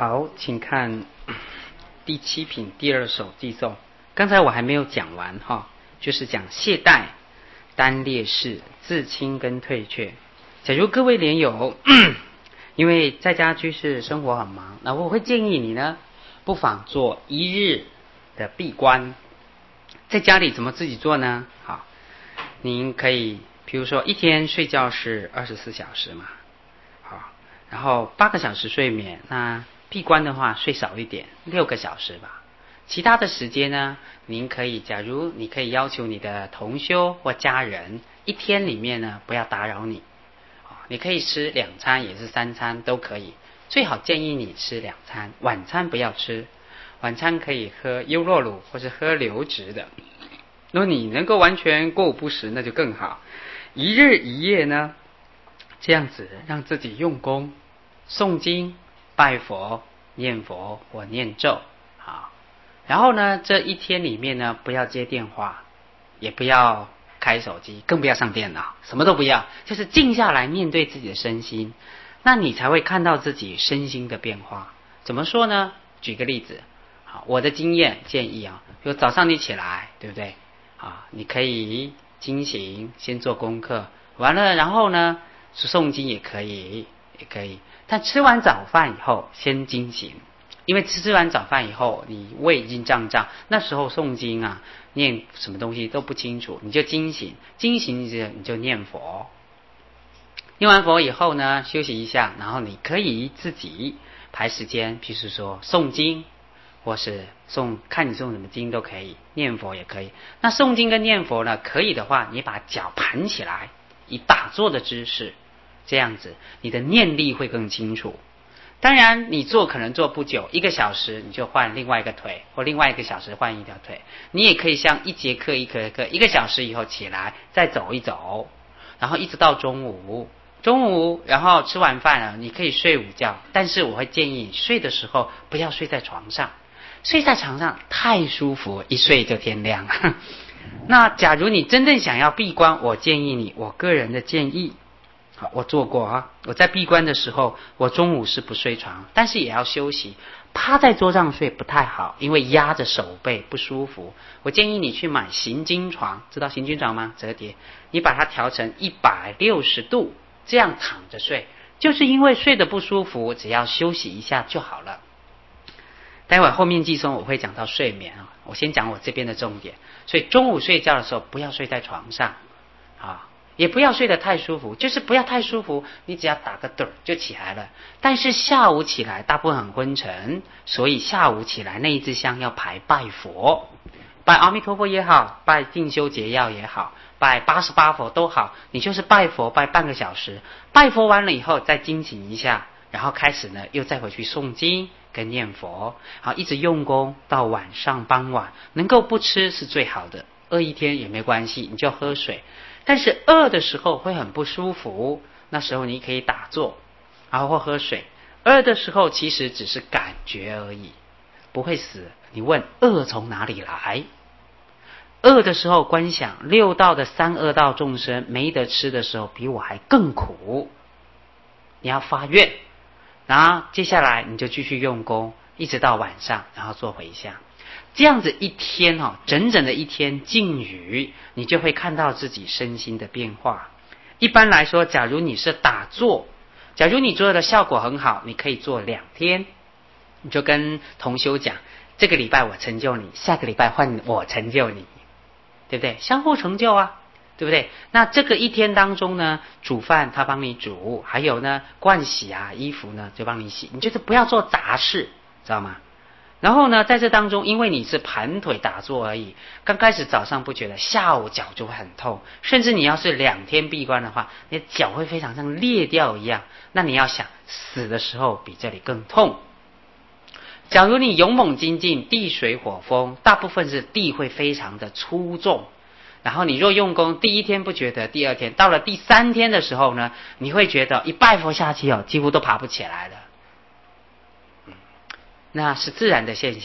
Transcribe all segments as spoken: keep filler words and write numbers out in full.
好，请看第七品第二首寄颂。刚才我还没有讲完哈，就是讲懈怠、单劣势、自轻跟退却。假如各位莲友，因为在家居士生活很忙，那我会建议你呢，不妨做一日的闭关。在家里怎么自己做呢？好，您可以，比如说一天睡觉是二十四小时嘛，好，然后八个小时睡眠，那闭关的话睡少一点，六个小时吧。其他的时间呢，您可以，假如你可以要求你的同修或家人，一天里面呢不要打扰你，你可以吃两餐也是三餐都可以，最好建议你吃两餐，晚餐不要吃，晚餐可以喝优酪乳或是喝流质的。如果你能够完全过午不食，那就更好。一日一夜呢，这样子让自己用功诵经、拜佛、念佛或念咒，好。然后呢，这一天里面呢，不要接电话，也不要开手机，更不要上电脑，什么都不要，就是静下来面对自己的身心，那你才会看到自己身心的变化。怎么说呢？举个例子，好，我的经验建议啊，比如早上你起来，对不对？啊，你可以经行，先做功课，完了，然后呢，诵经也可以，也可以。但吃完早饭以后，先经行，因为吃完早饭以后，你胃已经胀胀，那时候诵经啊，念什么东西都不清楚，你就经行，经行着你就念佛。念完佛以后呢，休息一下，然后你可以自己排时间，譬如说诵经，或是诵，看你诵什么经都可以，念佛也可以。那诵经跟念佛呢，可以的话，你把脚盘起来，以打坐的姿势，这样子你的念力会更清楚。当然你做可能做不久，一个小时你就换另外一个腿，或另外一个小时换一条腿。你也可以像一节课一节课，一个小时以后起来再走一走，然后一直到中午。中午然后吃完饭了，你可以睡午觉，但是我会建议你睡的时候不要睡在床上，睡在床上太舒服，一睡就天亮。那假如你真正想要闭关，我建议你，我个人的建议，好，我做过啊。我在闭关的时候，我中午是不睡床，但是也要休息。趴在桌上睡不太好，因为压着手背不舒服。我建议你去买行军床，知道行军床吗？折叠，你把它调成一百六十度，这样躺着睡，就是因为睡得不舒服，只要休息一下就好了。待会后面寄送我会讲到睡眠啊，我先讲我这边的重点。所以中午睡觉的时候不要睡在床上啊，也不要睡得太舒服，就是不要太舒服，你只要打个盹就起来了。但是下午起来大部分很昏沉，所以下午起来那一支香要排拜佛，拜阿弥陀佛也好，拜定修解药也好，拜八十八佛都好，你就是拜佛拜半个小时，拜佛完了以后再精行一下，然后开始呢又再回去诵经跟念佛，好，一直用功到晚上傍晚，能够不吃是最好的，饿一天也没关系，你就喝水。但是饿的时候会很不舒服，那时候你可以打坐，然后或喝水。饿的时候其实只是感觉而已，不会死。你问饿从哪里来？饿的时候观想六道的三恶道众生没得吃的时候比我还更苦，你要发愿，然后接下来你就继续用功，一直到晚上，然后做回向。这样子一天哦，整整的一天静语，你就会看到自己身心的变化。一般来说，假如你是打坐，假如你做的效果很好，你可以做两天，你就跟同修讲，这个礼拜我成就你，下个礼拜换我成就你，对不对？相互成就啊，对不对？那这个一天当中呢，煮饭他帮你煮，还有呢盥洗啊，衣服呢就帮你洗，你就是不要做杂事，知道吗？然后呢，在这当中，因为你是盘腿打坐而已，刚开始早上不觉得，下午脚就会很痛，甚至你要是两天闭关的话，你的脚会非常像裂掉一样。那你要想，死的时候比这里更痛。假如你勇猛精进，地水火风，大部分是地会非常的粗重。然后你若用功，第一天不觉得，第二天到了第三天的时候呢，你会觉得一拜佛下去哦，几乎都爬不起来了。那是自然的现象，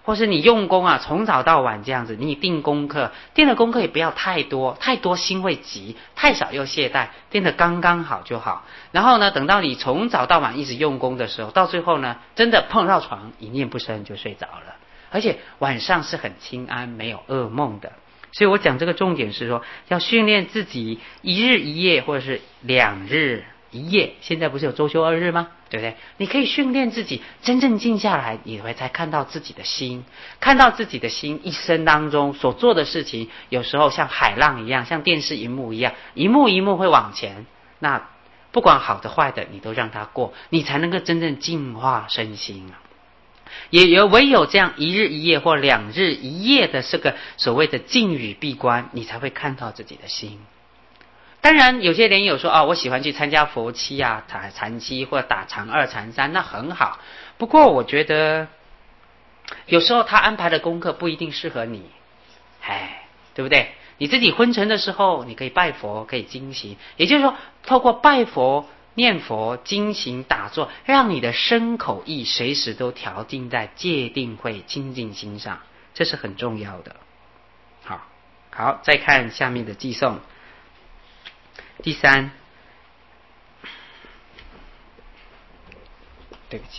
或是你用功啊，从早到晚这样子，你定功课，定的功课也不要太多，太多心会急，太少又懈怠，定的刚刚好就好。然后呢，等到你从早到晚一直用功的时候，到最后呢，真的碰到床，一念不生就睡着了，而且晚上是很清安，没有噩梦的。所以我讲这个重点是说，要训练自己一日一夜，或者是两日一夜。现在不是有周休二日吗？对不对？你可以训练自己真正静下来，你会才看到自己的心，看到自己的心一生当中所做的事情，有时候像海浪一样，像电视荧幕一样，一幕一幕会往前。那不管好的坏的，你都让它过，你才能够真正净化身心啊。也有唯有这样一日一夜或两日一夜的这个所谓的静语闭关，你才会看到自己的心。当然有些人有说啊、哦，我喜欢去参加佛七啊、打禅七或者打禅二禅三，那很好。不过我觉得有时候他安排的功课不一定适合你，哎，对不对？你自己昏沉的时候，你可以拜佛，可以精行，也就是说透过拜佛念佛精行打坐，让你的身口意随时都调静在戒定慧清净心上，这是很重要的。好，好，再看下面的偈颂。第三，对不起，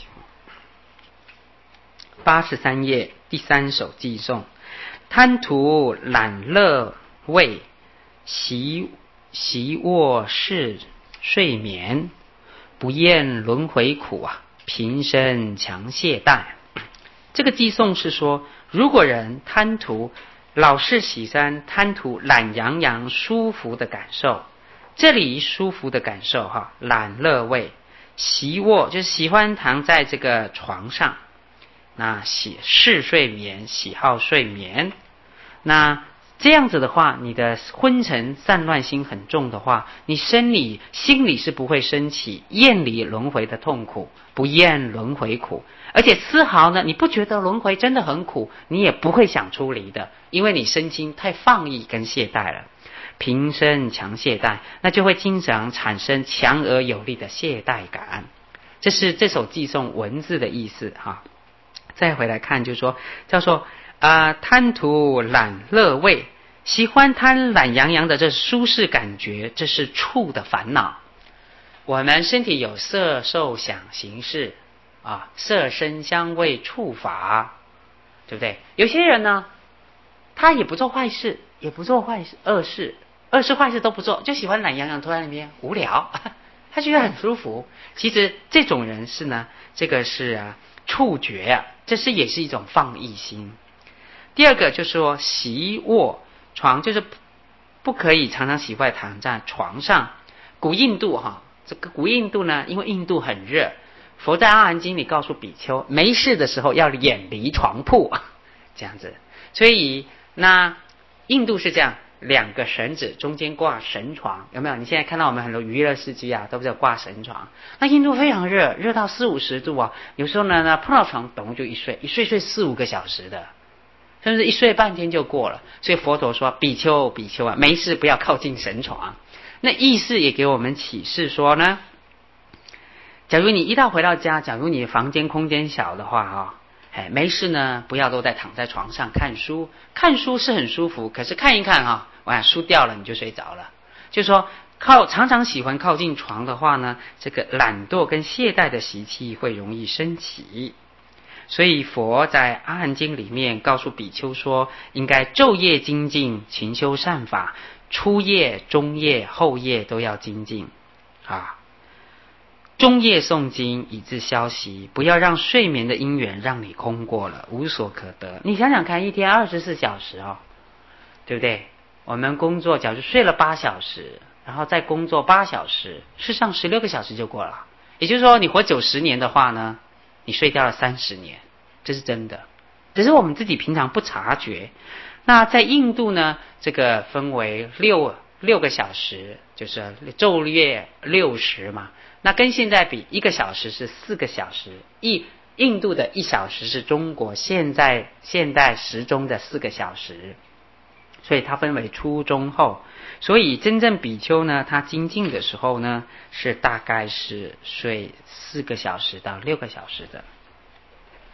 八十三页第三首偈颂：贪图懒乐味，习习卧是睡眠，不厌轮回苦啊，平生强懈怠。这个偈颂是说，如果人贪图老是喜欢贪图懒洋洋舒服的感受，这里舒服的感受哈，懒乐味，习卧就是喜欢躺在这个床上，那喜嗜睡眠，喜好睡眠，那这样子的话，你的昏沉散乱心很重的话，你生理心里是不会升起厌离轮回的痛苦，不厌轮回苦，而且丝毫呢，你不觉得轮回真的很苦，你也不会想出离的，因为你身心太放逸跟懈怠了。平生强懈怠，那就会经常产生强而有力的懈怠感。这是这首偈颂文字的意思哈。再回来看，就是说叫做啊、呃、贪图懒乐味，喜欢贪懒洋洋的这舒适感觉，这是触的烦恼。我们身体有色受想行识啊，色声香味触法，对不对？有些人呢，他也不做坏事，也不做坏事恶事，恶事坏事都不做，就喜欢懒洋洋坐在那边无聊，他觉得很舒服。其实这种人是呢，这个是啊触觉啊，这是也是一种放逸心。第二个就是说习卧床，就是不可以常常习惯躺在床上。古印度哈，这个古印度呢，因为印度很热，佛在阿含经里告诉比丘，没事的时候要远离床铺，这样子。所以那印度是这样，两个绳子中间挂绳床，有没有？你现在看到我们很多娱乐司机啊，都是挂绳床。那印度非常热，热到四五十度啊，有时候呢，呢碰到床，咚就一睡，一睡睡四五个小时的，甚至一睡半天就过了。所以佛陀说，比丘比丘啊，没事不要靠近绳床。那意思也给我们启示说呢，假如你一到回到家，假如你房间空间小的话哈。哎，没事呢，不要都在躺在床上看书。看书是很舒服，可是看一看哈、哦，哇，书掉了你就睡着了。就说靠常常喜欢靠近床的话呢，这个懒惰跟懈怠的习气会容易升起。所以佛在阿含经里面告诉比丘说，应该昼夜精进，勤修善法，初夜、中夜、后夜都要精进啊。中夜诵经以自消息，不要让睡眠的因缘让你空过了，无所可得。你想想看，一天二十四小时哦，对不对？我们工作，假如睡了八小时，然后再工作八小时，事实上十六个小时就过了。也就是说，你活九十年的话呢，你睡掉了三十年，这是真的。只是我们自己平常不察觉。那在印度呢，这个分为六六个小时，就是昼夜六时嘛。那跟现在比，一个小时是四个小时，一印度的一小时是中国现在现代时钟的四个小时，所以它分为初中后。所以真正比丘呢，他精进的时候呢，是大概是睡四个小时到六个小时的。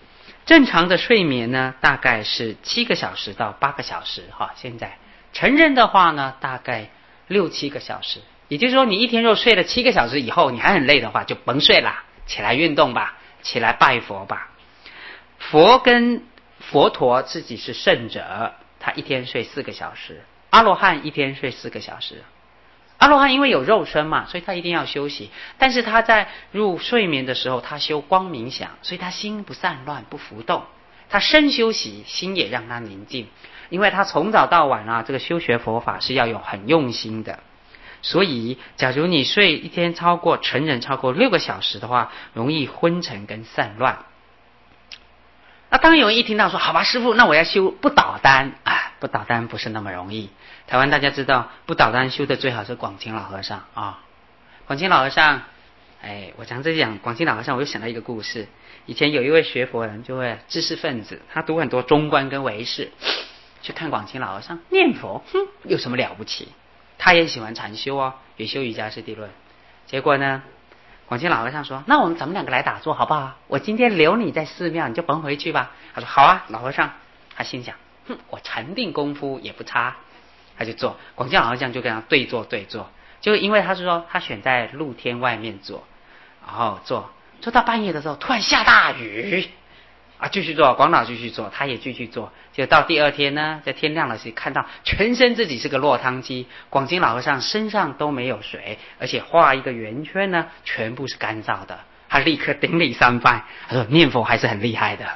正常的睡眠呢，大概是七个小时到八个小时哈。现在成人的话呢，大概六七个小时。也就是说，你一天若睡了七个小时以后，你还很累的话，就甭睡啦，起来运动吧，起来拜佛吧。佛跟佛陀自己是圣者，他一天睡四个小时；阿罗汉一天睡四个小时。阿罗汉因为有肉身嘛，所以他一定要休息。但是他在入睡眠的时候，他修光冥想，所以他心不散乱，不浮动。他身休息，心也让他宁静。因为他从早到晚啊，这个修学佛法是要有很用心的。所以，假如你睡一天超过成人超过六个小时的话，容易昏沉跟散乱。那当有人一听到说，好吧，师父，那我要修不倒单啊，不倒单不是那么容易。台湾大家知道，不倒单修的最好是广清老和尚啊。广清老和尚，哎，我讲这讲广清老和尚，我又想到一个故事。以前有一位学佛人，就会知识分子，他读很多中观跟唯识，去看广清老和尚念佛，哼，有什么了不起？他也喜欢禅修哦，也修瑜伽师地论。结果呢，广清老和尚说，那我们咱们两个来打坐好不好？我今天留你在寺庙，你就甭回去吧。他说好啊。老和尚他心想，哼，我禅定功夫也不差，他就坐。广清老和尚就跟他对坐对坐，就因为他是说他选在露天外面坐，然后坐坐到半夜的时候，突然下大雨啊，继续做，广老继续做，他也继续做。就到第二天呢，在天亮了时看到全身自己是个落汤鸡，广清老和尚身上都没有水，而且画一个圆圈呢，全部是干燥的。他立刻顶礼三拜，他说念佛还是很厉害的。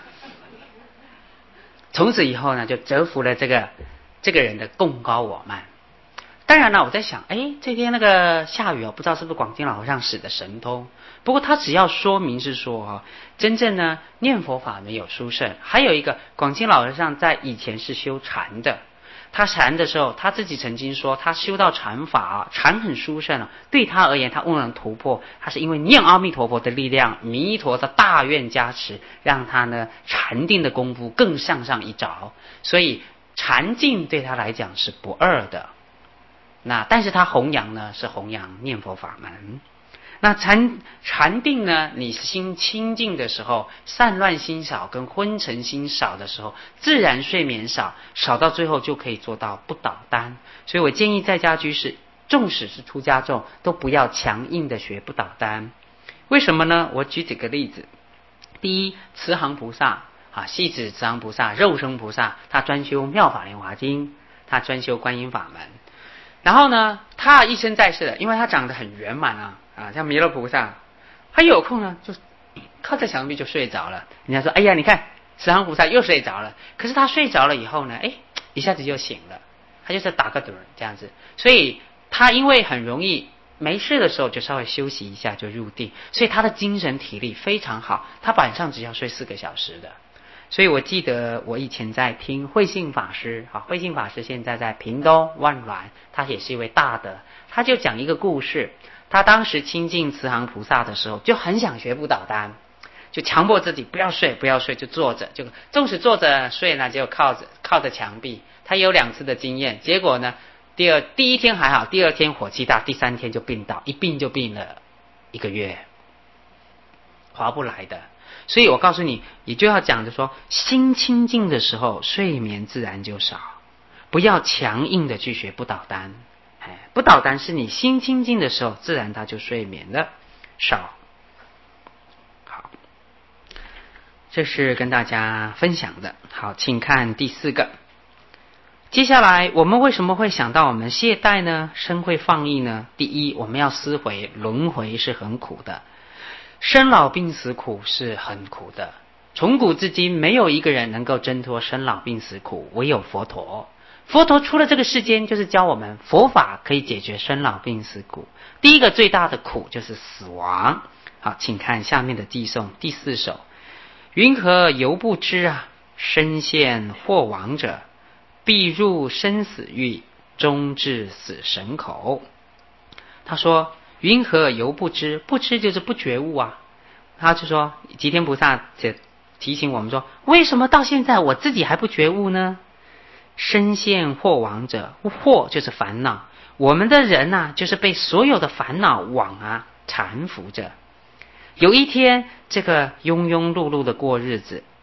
从此以后呢，就折服了这个这个人的贡高我慢。当然了，我在想，哎，这天那个下雨哦，不知道是不是广清老和尚使的神通。不过他只要说明是说哈，真正呢念佛法没有殊胜。还有一个，广清老和尚在以前是修禅的，他禅的时候，他自己曾经说，他修到禅法，禅很殊胜了，对他而言，他悟能突破，他是因为念阿弥陀佛的力量，弥陀的大愿加持，让他呢禅定的功夫更向上一着，所以禅境对他来讲是不二的。那但是他弘扬呢是弘扬念佛法门。那禅禅定呢，你心清净的时候，散乱心少跟昏沉心少的时候，自然睡眠少，少到最后就可以做到不倒单。所以我建议在家居士，纵使是出家众，都不要强硬的学不倒单。为什么呢？我举几个例子。第一，慈航菩萨啊，系指慈航菩萨、肉身菩萨，他专修妙法莲华经，他专修观音法门。然后呢，他一生在世的，因为他长得很圆满啊，啊，像弥勒菩萨，他有空呢就靠在墙壁就睡着了。人家说，哎呀，你看慈航菩萨又睡着了。可是他睡着了以后呢，哎，一下子就醒了，他就是打个盹这样子。所以他因为很容易没事的时候就稍微休息一下就入定，所以他的精神体力非常好。他晚上只要睡四个小时的。所以我记得我以前在听慧信法师，好，慧信法师现在在屏东万峦，他也是一位大德，他就讲一个故事。他当时亲近慈航菩萨的时候，就很想学不倒单，就强迫自己不要睡，不要睡，就坐着，就纵使坐着睡呢，就靠着靠着墙壁。他有两次的经验，结果呢，第二第一天还好，第二天火气大，第三天就病倒，一病就病了一个月，划不来的。所以我告诉你，也就要讲的说，心清净的时候，睡眠自然就少。不要强硬的去学不倒单，哎，不倒单是你心清净的时候，自然它就睡眠了少。好，这是跟大家分享的。好，请看第四个。接下来我们为什么会想到我们懈怠呢？身会放逸呢？第一，我们要思回轮回是很苦的。生老病死苦是很苦的，从古至今没有一个人能够挣脱生老病死苦，唯有佛陀。佛陀出了这个世间，就是教我们佛法可以解决生老病死苦。第一个最大的苦就是死亡。好，请看下面的偈颂第四首。云何犹不知啊，身陷或亡者，必入生死狱，终至死神口。他说云何犹不知，不知就是不觉悟啊。他就说吉天菩萨提醒我们说，为什么到现在我自己还不觉悟呢？身陷惑亡者，惑就是烦恼，我们的人啊，就是被所有的烦恼网啊缠缚着。有一天这个庸庸碌碌的过日子，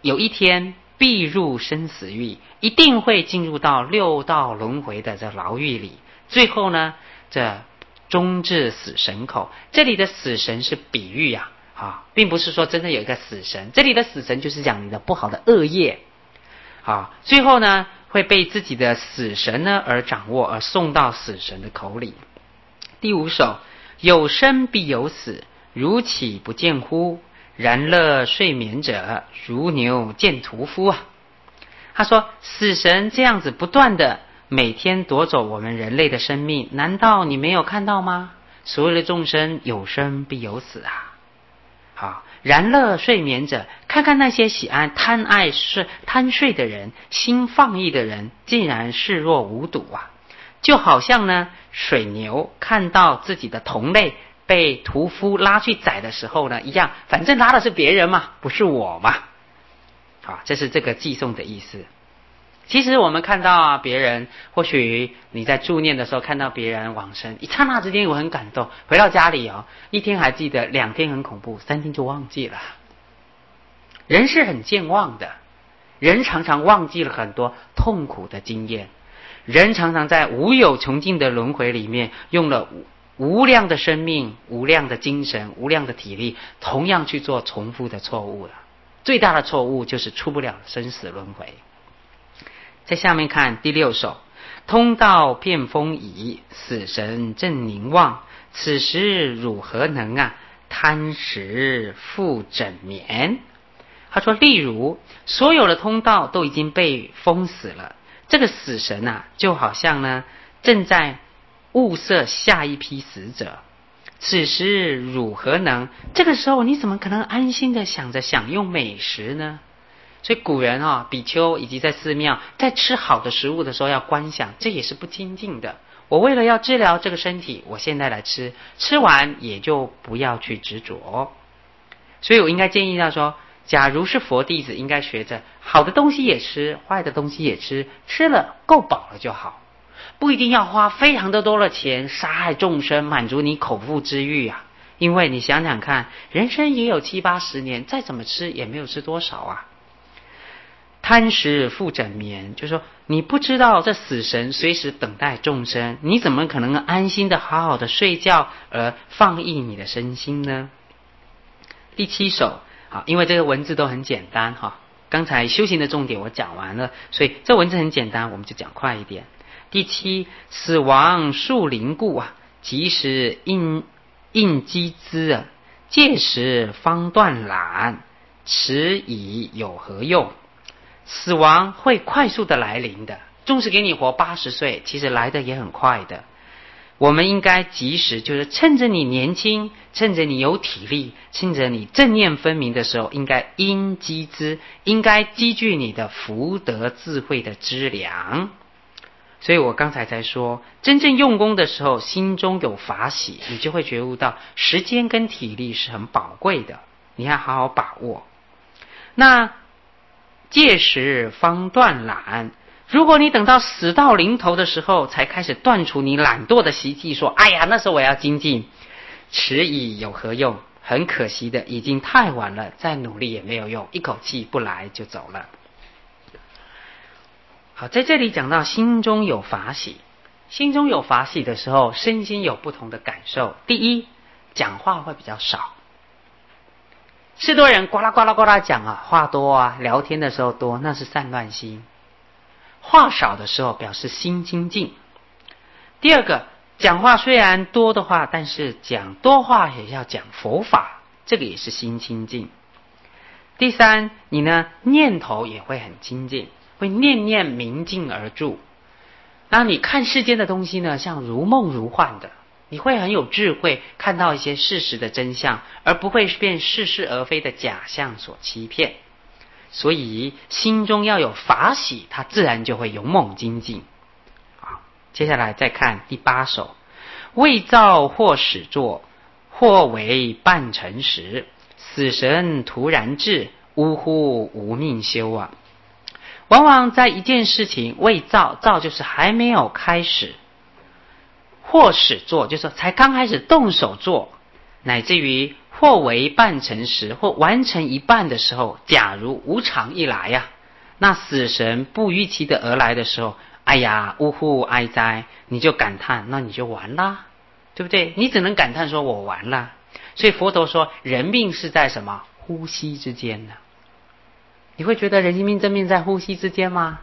有一天必入生死狱，一定会进入到六道轮回的这牢狱里，最后呢，这终至死神口。这里的死神是比喻呀、啊，啊，并不是说真的有一个死神。这里的死神就是讲你的不好的恶业，啊，最后呢会被自己的死神呢而掌握，而送到死神的口里。第五首，有生必有死，如岂不见乎？然乐睡眠者，如牛见屠夫啊。他说死神这样子不断的每天夺走我们人类的生命，难道你没有看到吗？所有的众生有生必有死啊。好，然乐睡眠者，看看那些喜爱贪爱睡贪睡的人，心放逸的人，竟然视若无睹啊。就好像呢水牛看到自己的同类被屠夫拉去宰的时候呢一样，反正拉的是别人嘛，不是我嘛。好，这是这个寄送的意思。其实我们看到啊，别人或许你在助念的时候看到别人往生，一刹那之间我很感动，回到家里哦，一天还记得，两天很恐怖，三天就忘记了。人是很健忘的，人常常忘记了很多痛苦的经验，人常常在无有穷尽的轮回里面用了无量的生命、无量的精神、无量的体力，同样去做重复的错误了。最大的错误就是出不了生死轮回。在下面看第六首，通道遍风已，死神正凝望，此时汝何能啊？贪食复枕眠。他说，例如所有的通道都已经被封死了，这个死神啊，就好像呢正在物色下一批死者。此时汝何能？这个时候你怎么可能安心的想着享用美食呢？所以古人啊，比丘以及在寺庙在吃好的食物的时候要观想，这也是不精进的。我为了要治疗这个身体，我现在来吃，吃完也就不要去执着。所以我应该建议他说，假如是佛弟子，应该学着好的东西也吃，坏的东西也吃，吃了够饱了就好，不一定要花非常的多的钱杀害众生，满足你口腹之欲啊。因为你想想看，人生也有七八十年，再怎么吃也没有吃多少啊。贪食复枕眠，就是说你不知道这死神随时等待众生，你怎么可能安心的好好的睡觉而放逸你的身心呢？第七首，好，因为这个文字都很简单哈，刚才修行的重点我讲完了，所以这文字很简单，我们就讲快一点。第七，死亡树林故啊，即时应应机资啊，届时方断缆，迟疑有何用？死亡会快速的来临的，纵使给你活八十岁，其实来的也很快的。我们应该及时，就是趁着你年轻，趁着你有体力，趁着你正念分明的时候，应该应积资，应该积聚你的福德智慧的资粮。所以我刚才才说，真正用功的时候，心中有法喜，你就会觉悟到时间跟体力是很宝贵的，你要好好把握。那届时方断缆，如果你等到死到临头的时候才开始断除你懒惰的习气，说哎呀那时候我要精进，迟疑有何用？很可惜的，已经太晚了，再努力也没有用，一口气不来就走了。好，在这里讲到心中有法喜，心中有法喜的时候，身心有不同的感受。第一，讲话会比较少，是多人呱啦呱啦呱啦讲啊，话多啊，聊天的时候多，那是散乱心。话少的时候表示心清净。第二个，讲话虽然多的话，但是讲多话也要讲佛法，这个也是心清净。第三，你呢念头也会很清净，会念念明镜而住。那你看世间的东西呢，像如梦如幻的，你会很有智慧，看到一些事实的真相，而不会被似是而非的假象所欺骗。所以心中要有法喜，它自然就会勇猛精进。好，接下来再看第八首，未造或始作，或为半成时，死神突然至，呜呼无命休啊。往往在一件事情未造，造就是还没有开始，或始做就是才刚开始动手做，乃至于或为半成时，或完成一半的时候，假如无常一来呀、啊，那死神不预期的而来的时候，哎呀，呜呼哀哉，你就感叹，那你就完啦，对不对？你只能感叹说我完了。所以佛陀说，人命是在什么？呼吸之间呢？你会觉得人命真命在呼吸之间吗？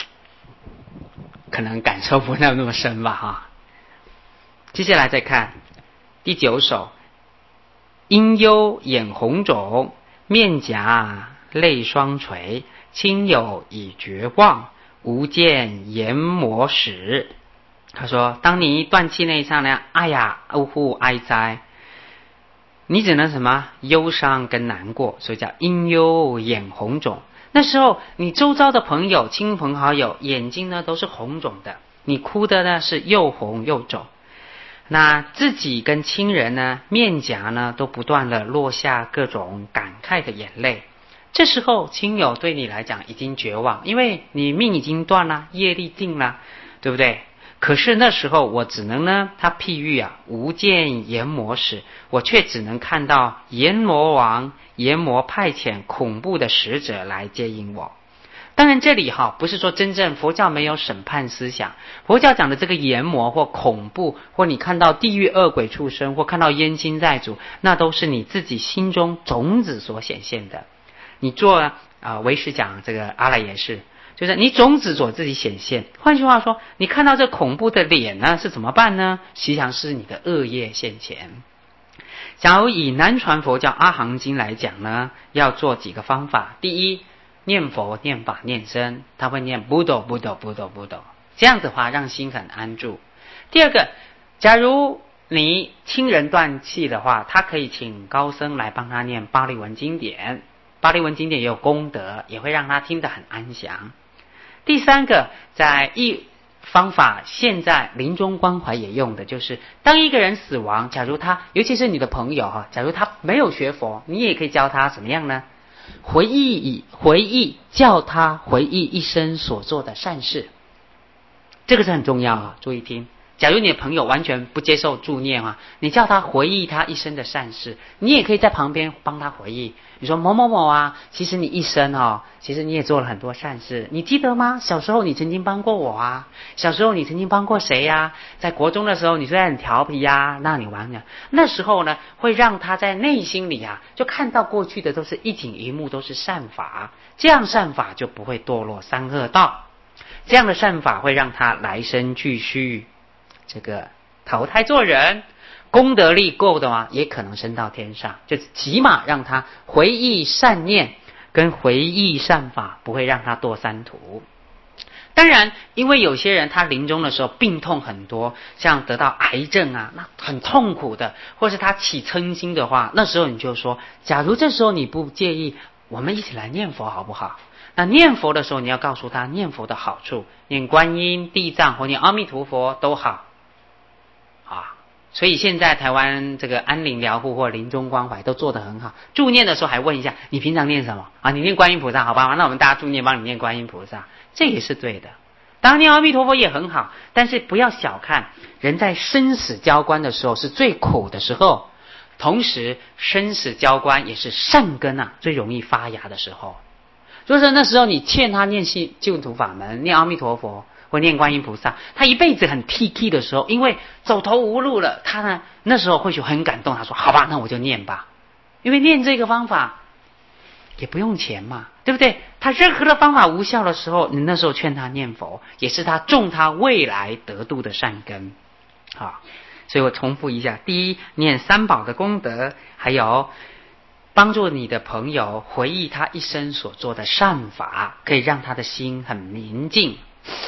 可能感受不到那么深吧哈。接下来再看第九首，因忧眼红肿，面颊泪双垂，亲友已绝望，无见研磨时。他说，当你断气那一刹那，哎呀，呜呼哀哉，你只能什么？忧伤跟难过，所以叫因忧眼红肿。那时候你周遭的朋友亲朋好友眼睛呢都是红肿的，你哭的呢是又红又肿。那自己跟亲人呢面颊呢都不断的落下各种感慨的眼泪。这时候亲友对你来讲已经绝望，因为你命已经断了，业力定了，对不对？可是那时候我只能呢，他譬喻啊，无见阎魔使，我却只能看到阎魔王、阎魔派遣恐怖的使者来接引我。当然这里哈，不是说真正佛教没有审判思想，佛教讲的这个阎魔或恐怖，或你看到地狱恶鬼畜生，或看到冤亲债主，那都是你自己心中种子所显现的。你做啊、呃，唯识讲这个阿赖耶识，就是你种子所自己显现。换句话说，你看到这恐怖的脸呢，是怎么办呢？实际上是你的恶业现前。假如以南传佛教阿含经来讲呢，要做几个方法。第一，念佛、念法、念僧，他会念不斗不斗不斗不斗，这样子的话让心很安住。第二个，假如你亲人断气的话，他可以请高僧来帮他念巴利文经典，巴利文经典也有功德，也会让他听得很安详。第三个，在一方法现在临终关怀也用的，就是当一个人死亡，假如他尤其是你的朋友哈，假如他没有学佛，你也可以教他怎么样呢？回忆回忆叫他回忆一生所做的善事，这个是很重要啊，注意听。假如你的朋友完全不接受助念啊，你叫他回忆他一生的善事，你也可以在旁边帮他回忆。你说某某某啊，其实你一生哦，其实你也做了很多善事，你记得吗？小时候你曾经帮过我啊，小时候你曾经帮过谁呀、啊？在国中的时候你虽然很调皮呀、啊，那你玩呢？那时候呢，会让他在内心里啊，就看到过去的都是一景一幕都是善法，这样善法就不会堕落三恶道，这样的善法会让他来生继续这个投胎做人，功德力够的话，也可能升到天上，就起码让他回忆善念跟回忆善法，不会让他堕三途。当然，因为有些人他临终的时候病痛很多，像得到癌症啊，那很痛苦的，或是他起嗔心的话，那时候你就说，假如这时候你不介意，我们一起来念佛好不好？那念佛的时候，你要告诉他念佛的好处，念观音、地藏或念阿弥陀佛都好。啊，所以现在台湾这个安宁疗护或临终关怀都做得很好。助念的时候还问一下，你平常念什么啊？你念观音菩萨，好吧？那我们大家助念帮你念观音菩萨，这也是对的。当然念阿弥陀佛也很好，但是不要小看人在生死交关的时候是最苦的时候，同时生死交关也是善根啊最容易发芽的时候。就是那时候你欠他念系净土法门，念阿弥陀佛或念观音菩萨，他一辈子很 T K 的时候，因为走投无路了，他呢那时候或许很感动，他说好吧，那我就念吧，因为念这个方法也不用钱嘛，对不对？他任何的方法无效的时候，你那时候劝他念佛，也是他种他未来得度的善根啊。所以我重复一下，第一，念三宝的功德，还有帮助你的朋友回忆他一生所做的善法，可以让他的心很宁静。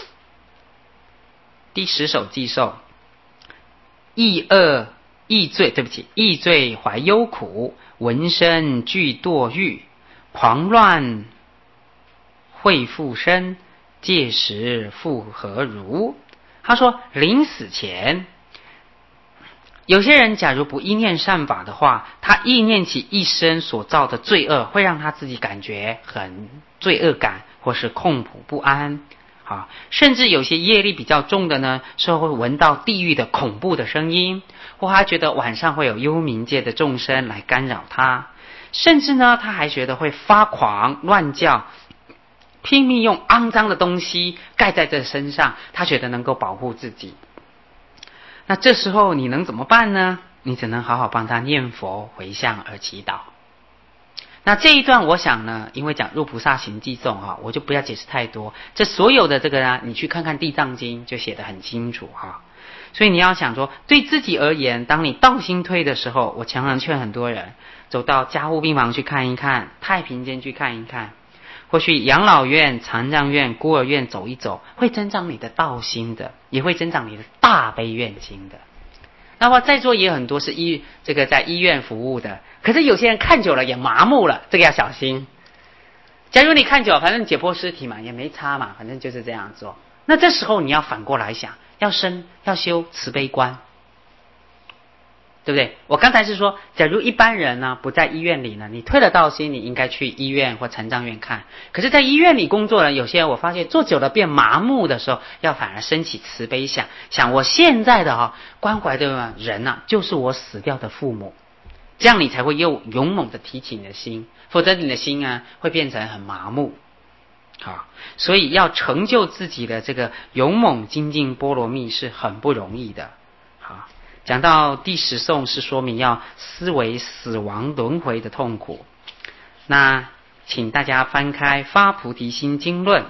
第十首寄受，意恶意罪，对不起，意罪怀忧苦，闻声惧堕狱，狂乱会复生，届时复何如？他说，临死前，有些人假如不意念善法的话，他意念起一生所造的罪恶，会让他自己感觉很罪恶感，或是痛苦不安。 啊，甚至有些业力比较重的呢，是会闻到地狱的恐怖的声音，或他觉得晚上会有幽冥界的众生来干扰他，甚至呢，他还觉得会发狂乱叫，拼命用肮脏的东西盖在这身上，他觉得能够保护自己。那这时候你能怎么办呢？你只能好好帮他念佛回向而祈祷。那这一段我想呢，因为讲入菩萨行偈颂哈，我就不要解释太多。这所有的这个呢，你去看看地藏经就写得很清楚哈。所以你要想说，对自己而言，当你道心退的时候，我常常劝很多人走到加护病房去看一看，太平间去看一看，或许养老院、残障院、孤儿院走一走，会增长你的道心的，也会增长你的大悲愿心的。那么在座也有很多是医这个在医院服务的，可是有些人看久了也麻木了，这个要小心。假如你看久了，反正解剖尸体嘛，也没差嘛，反正就是这样做。那这时候你要反过来想，要生要修慈悲观，对不对？我刚才是说，假如一般人呢不在医院里呢，你退了道心，你应该去医院或残障院看。可是在医院里工作的有些人，我发现做久了变麻木的时候，要反而升起慈悲想，想我现在的哈、哦、关怀的人啊，就是我死掉的父母，这样你才会又勇猛的提起你的心，否则你的心啊会变成很麻木。好，所以要成就自己的这个勇猛精进波罗蜜是很不容易的。好，讲到第十颂是说明要思维死亡轮回的痛苦。那请大家翻开《发菩提心经论》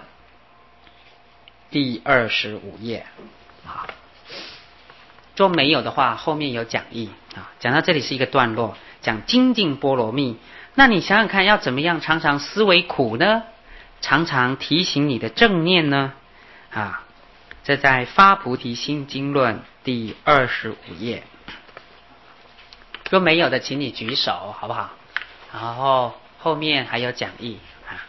第二十五页。好，若没有的话，后面有讲义啊。讲到这里是一个段落，讲精进波罗蜜。那你想想看，要怎么样常常思维苦呢？常常提醒你的正念呢？啊，这在《发菩提心经论》第二十五页。若没有的，请你举手，好不好？然后后面还有讲义啊。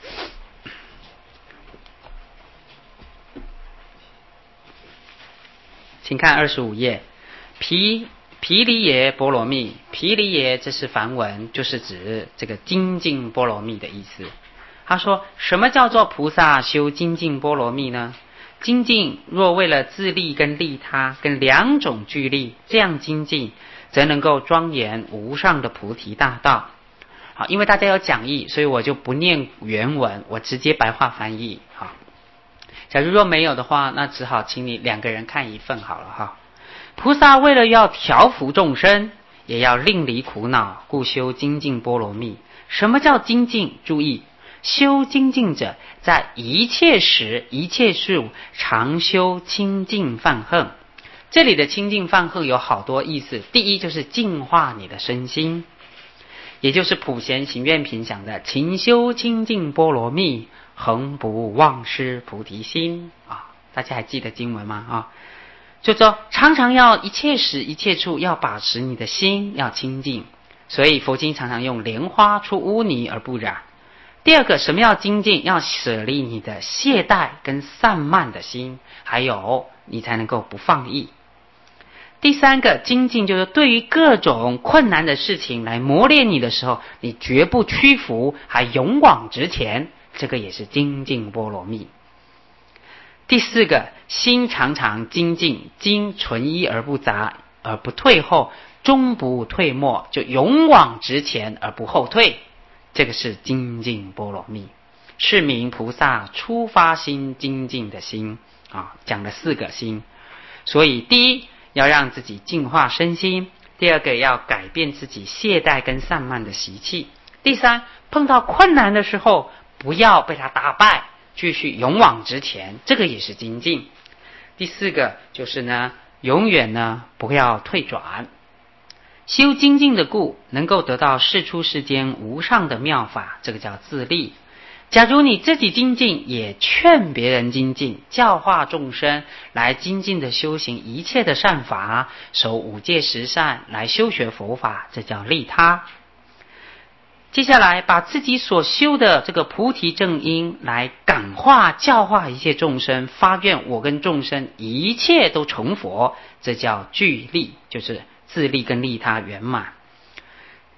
请看二十五页，毗毗梨耶波罗蜜。毗梨耶这是梵文，就是指这个精进波罗蜜的意思。他说，什么叫做菩萨修精进波罗蜜呢？精进若为了自利跟利他，跟两种俱利，这样精进，则能够庄严无上的菩提大道。好，因为大家有讲义，所以我就不念原文，我直接白话翻译。好，假如若没有的话，那只好请你两个人看一份好了哈。菩萨为了要调伏众生，也要令离苦恼，故修精进波罗蜜。什么叫精进？注意，修精进者，在一切时一切事常修清净梵行。这里的清净梵行有好多意思，第一就是净化你的身心，也就是普贤行愿品讲的勤修清净波罗蜜，恒不忘失菩提心啊！大家还记得经文吗？啊，就说常常要一切时一切处要把持你的心要清净，所以佛经常常用莲花出污泥而不染。第二个，什么要精进？要舍离你的懈怠跟散漫的心，还有你才能够不放逸。第三个，精进就是对于各种困难的事情来磨练你的时候，你绝不屈服，还勇往直前，这个也是精进波罗蜜。第四个，心常常精进，精纯一而不杂，而不退后，终不退没，就勇往直前而不后退，这个是精进波罗蜜，是名菩萨初发心精进的心啊，讲了四个心。所以第一，要让自己净化身心；第二个，要改变自己懈怠跟散漫的习气；第三，碰到困难的时候，不要被它打败，继续勇往直前，这个也是精进。第四个就是呢，永远呢不要退转。修精进的故，能够得到世出世间无上的妙法，这个叫自利。假如你自己精进，也劝别人精进，教化众生来精进的修行一切的善法，守五戒十善来修学佛法，这叫利他。接下来把自己所修的这个菩提正因来感化教化一切众生，发愿我跟众生一切都成佛，这叫具利，就是自利跟利他圆满。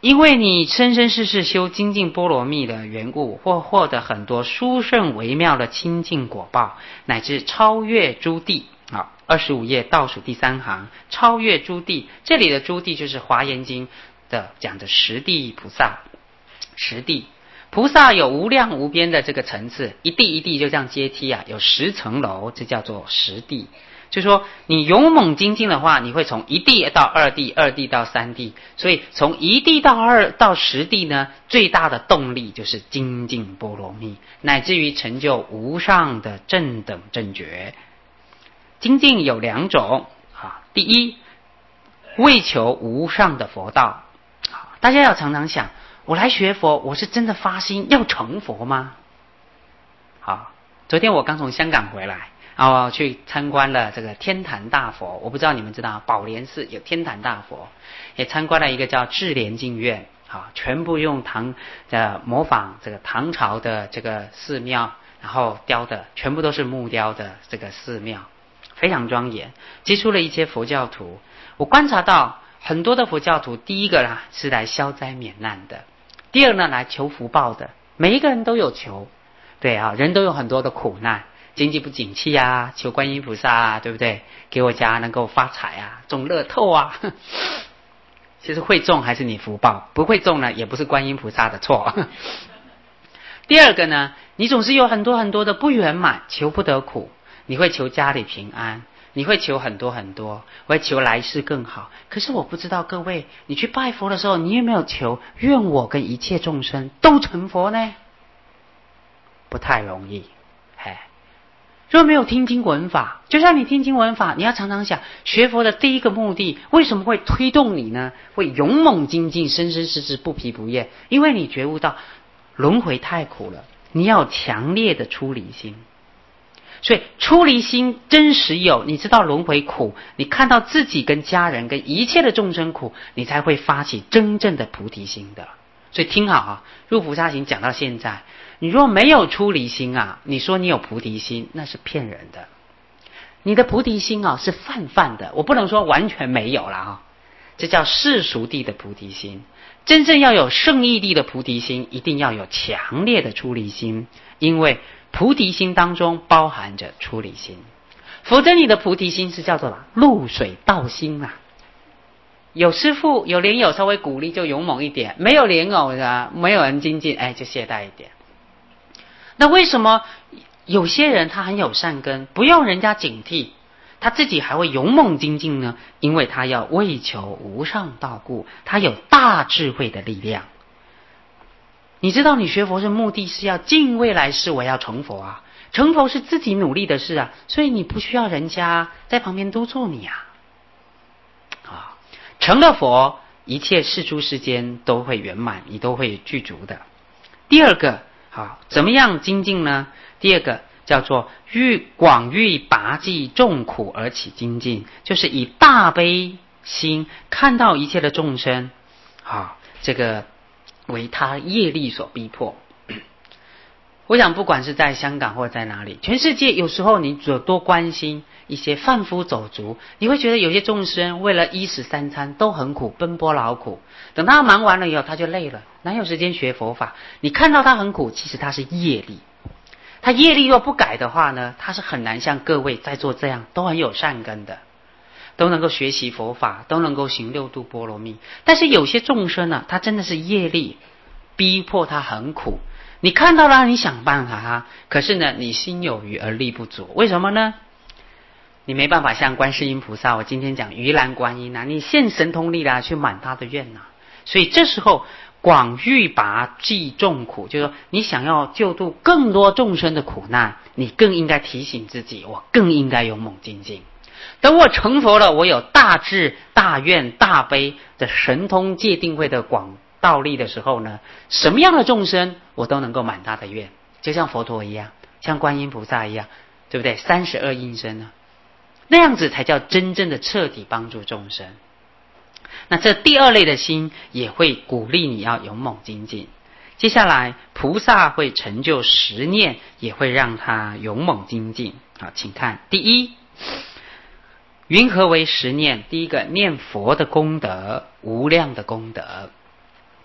因为你生生世世修精进波罗蜜的缘故，或获得很多殊胜微妙的清净果报，乃至超越诸地。好，二十五页倒数第三行，超越诸地，这里的诸地就是华严经的讲的十地菩萨。十地菩萨有无量无边的这个层次，一地一地就这样阶梯啊，有十层楼，这叫做十地。就说你勇猛精进的话，你会从一地到二地，二地到三地，所以从一地到二到十地呢，最大的动力就是精进波罗蜜，乃至于成就无上的正等正觉。精进有两种啊，第一，为求无上的佛道。大家要常常想，我来学佛，我是真的发心要成佛吗？好，昨天我刚从香港回来，然后去参观了这个天坛大佛。我不知道你们知道，宝莲寺有天坛大佛，也参观了一个叫智莲净院，啊，全部用唐的模仿这个唐朝的这个寺庙，然后雕的全部都是木雕的这个寺庙，非常庄严。接触了一些佛教徒，我观察到很多的佛教徒，第一个啦是来消灾免难的，第二呢来求福报的，每一个人都有求，对啊，人都有很多的苦难，经济不景气啊，求观音菩萨啊，对不对？给我家能够发财啊，中乐透啊。其实会中还是你福报，不会中呢也不是观音菩萨的错。第二个呢，你总是有很多很多的不圆满，求不得苦，你会求家里平安，你会求很多很多，会求来世更好。可是我不知道各位，你去拜佛的时候，你有没有求愿我跟一切众生都成佛呢？不太容易。哎，若没有听经闻法，就像你听经闻法，你要常常想，学佛的第一个目的为什么会推动你呢？会勇猛精进，生生世世不疲不厌，因为你觉悟到轮回太苦了，你要有强烈的出离心。所以出离心真实有，你知道轮回苦，你看到自己跟家人跟一切的众生苦，你才会发起真正的菩提心的。所以听好啊，入菩萨行讲到现在，你若没有出离心啊，你说你有菩提心，那是骗人的。你的菩提心啊是泛泛的，我不能说完全没有了啊，这叫世俗地的菩提心。真正要有圣义地的菩提心，一定要有强烈的出离心，因为菩提心当中包含着出离心，否则你的菩提心是叫做露水道心啊。有师父有莲友稍微鼓励就勇猛一点，没有莲藕的，没有人精进，哎，就懈怠一点。那为什么有些人他很有善根，不用人家警惕，他自己还会勇猛精进呢？因为他要为求无上道故，他有大智慧的力量。你知道你学佛是目的是要敬未来世，我要成佛啊，成佛是自己努力的事啊，所以你不需要人家在旁边督促你啊。啊，成了佛，一切世出世间都会圆满，你都会具足的。第二个，好，怎么样精进呢？第二个叫做欲广欲拔济众苦而起精进，就是以大悲心看到一切的众生，好，这个为他业力所逼迫。我想不管是在香港或者在哪里，全世界有时候你有多关心一些贩夫走卒，你会觉得有些众生为了衣食三餐都很苦，奔波劳苦，等他忙完了以后他就累了，哪有时间学佛法？你看到他很苦，其实他是业力，他业力若不改的话呢，他是很难像各位在座这样都很有善根的，都能够学习佛法，都能够行六度波罗蜜。但是有些众生呢、啊，他真的是业力逼迫他很苦，你看到了，你想办法啊，可是呢，你心有余而力不足，为什么呢？你没办法像观世音菩萨，我今天讲盂兰观音啊，你现神通力啦、啊、去满他的愿啊。所以这时候广欲拔济众苦，就是说你想要救度更多众生的苦难，你更应该提醒自己，我更应该勇猛精进。等我成佛了，我有大智大愿大悲的神通戒定慧的广道力的时候呢，什么样的众生我都能够满他的愿，就像佛陀一样，像观音菩萨一样，对不对？三十二应身呢，那样子才叫真正的彻底帮助众生。那这第二类的心也会鼓励你要勇猛精进。接下来菩萨会成就十念，也会让他勇猛精进。好，请看第一，云何为十念？第一个，念佛的功德，无量的功德。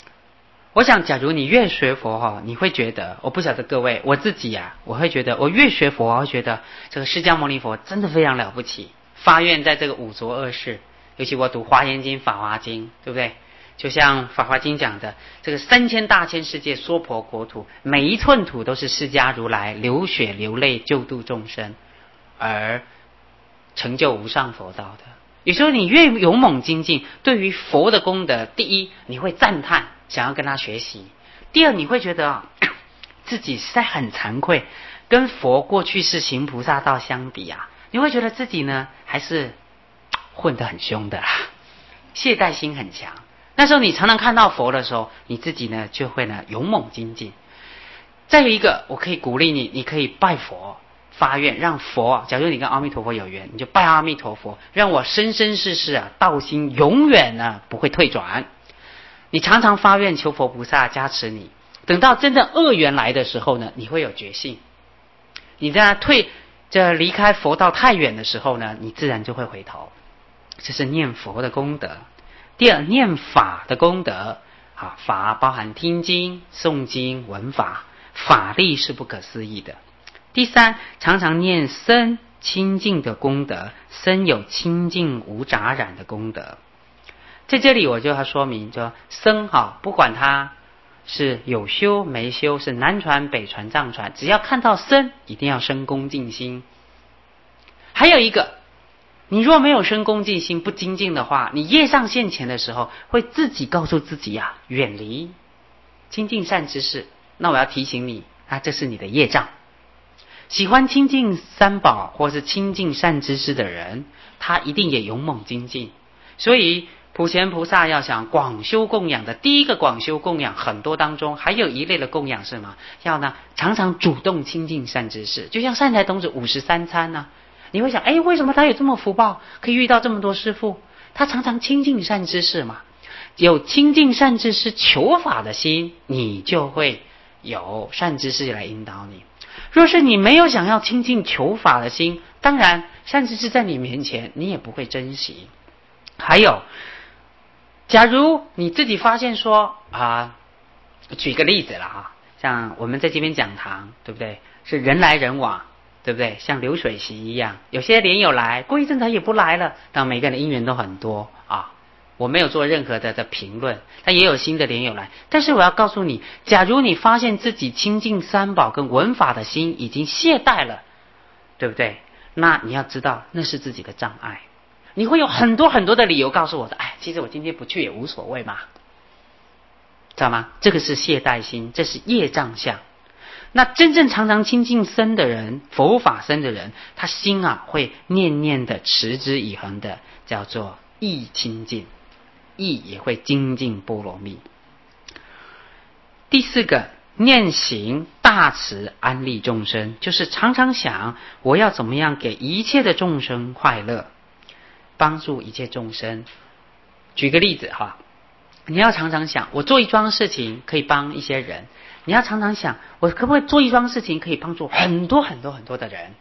我想假如你越学佛哈，你会觉得，我不晓得各位，我自己啊，我会觉得我越学佛，我会觉得这个释迦牟尼佛真的非常了不起，发愿在这个五浊恶世，尤其我读华严经、法华经，对不对？就像法华经讲的，这个三千大千世界娑婆国土，每一寸土都是释迦如来流血流泪救度众生而成就无上佛道的。有时候你越勇猛精进，对于佛的功德，第一你会赞叹，想要跟他学习；第二你会觉得自己实在很惭愧，跟佛过去是行菩萨道相比啊，你会觉得自己呢还是混得很凶的啦，懈怠心很强。那时候你常常看到佛的时候，你自己呢就会呢勇猛精进。再有一个，我可以鼓励你，你可以拜佛发愿，让佛，假如你跟阿弥陀佛有缘，你就拜阿弥陀佛，让我生生世世啊道心永远呢不会退转。你常常发愿求佛菩萨加持你，等到真正恶缘来的时候呢，你会有觉性。你在退这离开佛道太远的时候呢，你自然就会回头。这是念佛的功德。第二，念法的功德，啊，法包含听经、诵经、闻法，法力是不可思议的。第三，常常念身清净的功德，身有清净无杂染的功德。在这里我就要说明，就身哈，不管它是有修没修，是南传北传藏传，只要看到身，一定要生恭敬心。还有一个，你若没有生恭敬心，不精进的话，你业障现前的时候，会自己告诉自己啊，远离亲近善知识。那我要提醒你啊，这是你的业障。喜欢亲近三宝或是亲近善知识的人，他一定也勇猛精进。所以普贤菩萨要想广修供养的第一个广修供养，很多当中还有一类的供养是什么？要呢常常主动亲近善知识，就像善财童子五十三参呢、啊。你会想，哎，为什么他有这么福报，可以遇到这么多师父？他常常亲近善知识嘛。有亲近善知识求法的心，你就会有善知识来引导你。若是你没有想要亲近求法的心，当然善知识在你面前你也不会珍惜。还有，假如你自己发现说啊，举个例子了哈，像我们在这边讲堂，对不对？是人来人往，对不对？像流水席一样，有些莲友来，过一阵他也不来了。当然每个人的因缘都很多啊，我没有做任何的的评论，但也有新的莲友来。但是我要告诉你，假如你发现自己亲近三宝跟闻法的心已经懈怠了，对不对？那你要知道，那是自己的障碍。你会有很多很多的理由告诉我的，哎，其实我今天不去也无所谓嘛，知道吗？这个是懈怠心，这是业障相。那真正常常亲近僧的人，佛法僧的人，他心啊会念念的持之以恒的，叫做意清净，意也会精进波罗蜜。第四个，念行大慈安利众生，就是常常想我要怎么样给一切的众生快乐，帮助一切众生。举个例子哈，你要常常想，我做一桩事情可以帮一些人。你要常常想，我可不可以做一桩事情可以帮助很多很多很多的人。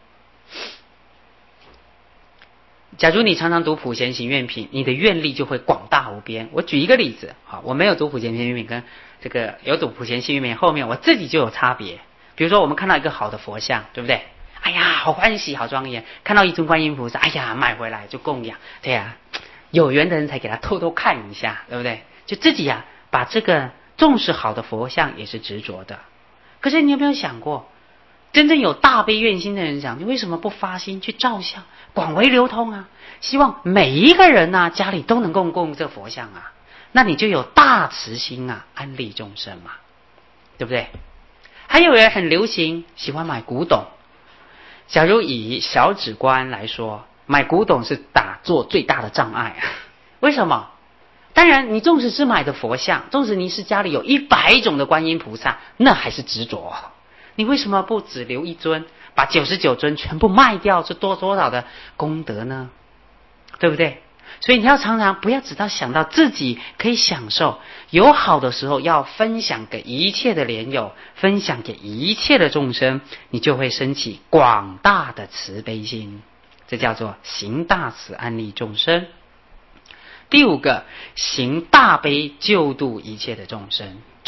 假如你常常读普贤行愿品，你的愿力就会广大无边。我举一个例子，好，我没有读普贤行愿品跟这个有读普贤行愿品后面我自己就有差别。比如说我们看到一个好的佛像，对不对？哎呀好欢喜好庄严，看到一尊观音菩萨，哎呀买回来就供养，对呀、啊，有缘的人才给他偷偷看一下，对不对？就自己呀、啊、把这个重视好的佛像也是执着的。可是你有没有想过，真正有大悲愿心的人讲，你为什么不发心去照相，广为流通啊？希望每一个人啊家里都能够供这佛像啊，那你就有大慈心啊，安利众生嘛，对不对？还有人很流行喜欢买古董。假如以小止观来说，买古董是打坐最大的障碍。为什么？当然你纵使是买的佛像，纵使你是家里有一百种的观音菩萨，那还是执着。你为什么不只留一尊，把九十九尊全部卖掉，是多多少的功德呢？对不对？所以你要常常不要只到想到自己可以享受，有好的时候要分享给一切的莲友，分享给一切的众生，你就会升起广大的慈悲心，这叫做行大慈安利众生。第五个，行大悲救度一切的众生。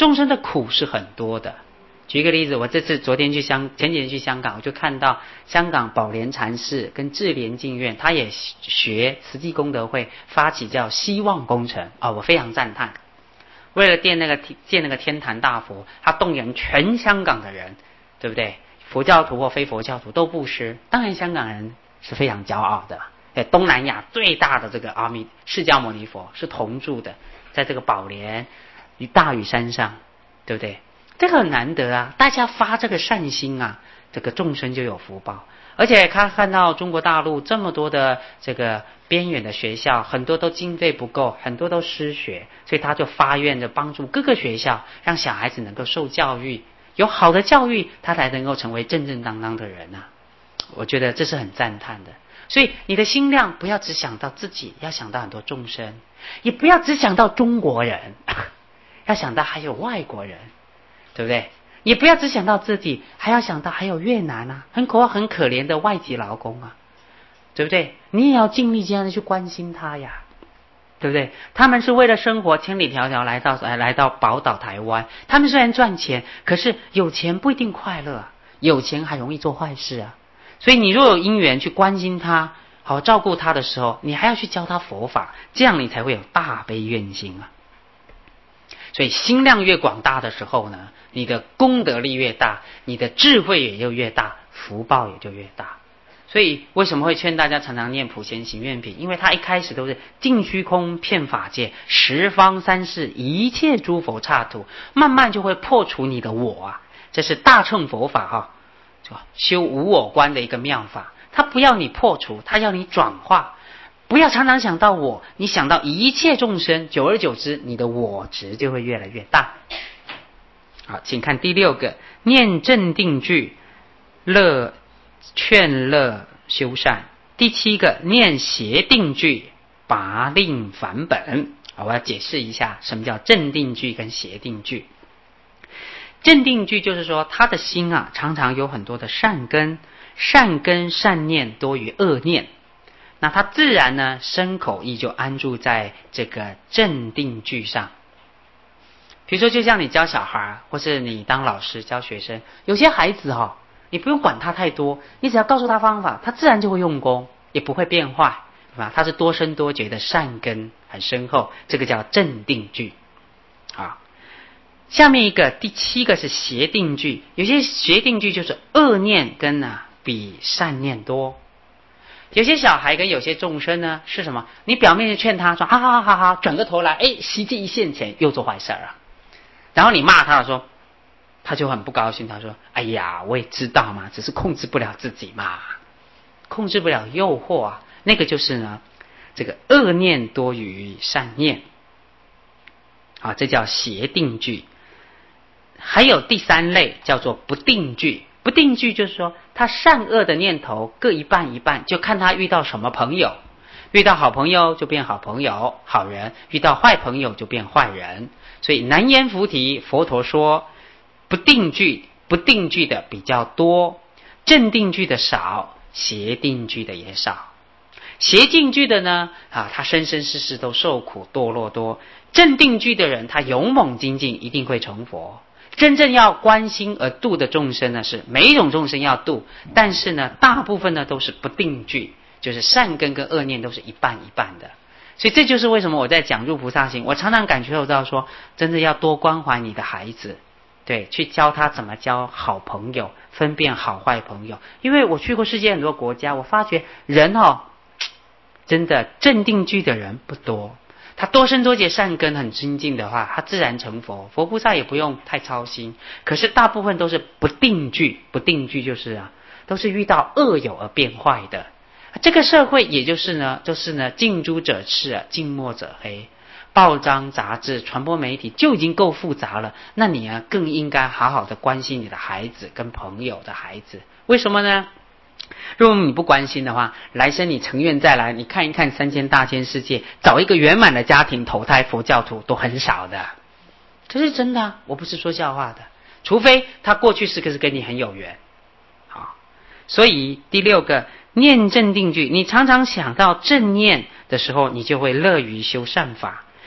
众生的苦是很多的。举一个例子，我这次昨天去香前几天去香港，我就看到香港宝莲禅师跟智莲净院，他也学慈济功德会发起叫希望工程啊、哦，我非常赞叹。为了建那个建那个天坛大佛，他动员全香港的人，对不对？佛教徒或非佛教徒都布施，当然香港人是非常骄傲的。哎，东南亚最大的这个阿弥释迦牟尼佛是同住的，在这个宝莲与大屿山上，对不对？这个很难得啊，大家发这个善心啊，这个众生就有福报。而且他看到中国大陆这么多的这个边远的学校，很多都经费不够，很多都失学，所以他就发愿的帮助各个学校，让小孩子能够受教育，有好的教育，他才能够成为正正当当的人啊。我觉得这是很赞叹的。所以你的心量不要只想到自己，要想到很多众生，也不要只想到中国人，要想到还有外国人，对不对？也不要只想到自己，还要想到还有越南啊，很可很可怜的外籍劳工啊，对不对？你也要尽力这样的去关心他呀，对不对？他们是为了生活千里迢迢来到来来到宝岛台湾，他们虽然赚钱，可是有钱不一定快乐啊，有钱还容易做坏事啊。所以你若有因缘去关心他，好照顾他的时候，你还要去教他佛法，这样你才会有大悲愿心啊。所以心量越广大的时候呢，你的功德力越大，你的智慧也就越大，福报也就越大。所以为什么会劝大家常常念普贤行愿品？因为他一开始都是尽虚空遍法界，十方三世一切诸佛刹土，慢慢就会破除你的我啊。这是大乘佛法哈、啊，修无我观的一个妙法。他不要你破除，他要你转化。不要常常想到我，你想到一切众生，久而久之，你的我执就会越来越大。好，请看第六个，念正定句，乐劝乐修善。第七个，念邪定句，拔令返本。好，我要解释一下什么叫正定句跟邪定句。正定句就是说，他的心啊，常常有很多的善根，善根善念多于恶念。那他自然呢，身口意就安住在这个正定句上。比如说，就像你教小孩，或是你当老师教学生，有些孩子哈、哦，你不用管他太多，你只要告诉他方法，他自然就会用功，也不会变坏，对吧？他是多生多觉的善根很深厚，这个叫正定句。好，下面一个第七个是邪定句，有些邪定句就是恶念根啊比善念多。有些小孩跟有些众生呢是什么？你表面劝他说哈哈哈哈，转个头来，哎，袭击一现前，又做坏事啊。然后你骂他的时候，他就很不高兴，他说：“哎呀，我也知道嘛，只是控制不了自己嘛，控制不了诱惑啊。”那个就是呢，这个恶念多于善念，啊，这叫邪定句。还有第三类叫做不定句。不定句就是说，他善恶的念头各一半一半，就看他遇到什么朋友，遇到好朋友就变好朋友好人，遇到坏朋友就变坏人。所以南阎浮提佛陀说，不定句不定句的比较多，正定句的少，邪定句的也少。邪定句的呢，啊，他生生世世都受苦堕落多；正定句的人，他勇猛精进，一定会成佛。真正要关心而度的众生呢，是每一种众生要度，但是呢，大部分呢都是不定句，就是善根跟恶念都是一半一半的。所以这就是为什么我在讲入菩萨行，我常常感觉到说，真的要多关怀你的孩子，对，去教他怎么交好朋友，分辨好坏朋友。因为我去过世界很多国家，我发觉人哦，真的正定句的人不多。他多生多劫善根很精进的话，他自然成佛，佛菩萨也不用太操心。可是大部分都是不定句，不定句就是啊，都是遇到恶友而变坏的。这个社会也就是呢，就是呢，近朱者赤啊，近墨者黑。报章杂志、传播媒体就已经够复杂了，那你啊更应该好好的关心你的孩子跟朋友的孩子。为什么呢？如果你不关心的话，来生你成愿再来，你看一看三千大千世界，找一个圆满的家庭投胎佛教徒都很少的，这是真的啊，我不是说笑话的。除非他过去是可是跟你很有缘。好，所以第六个念正定句，你常常想到正念的时候，你就会乐于修善法。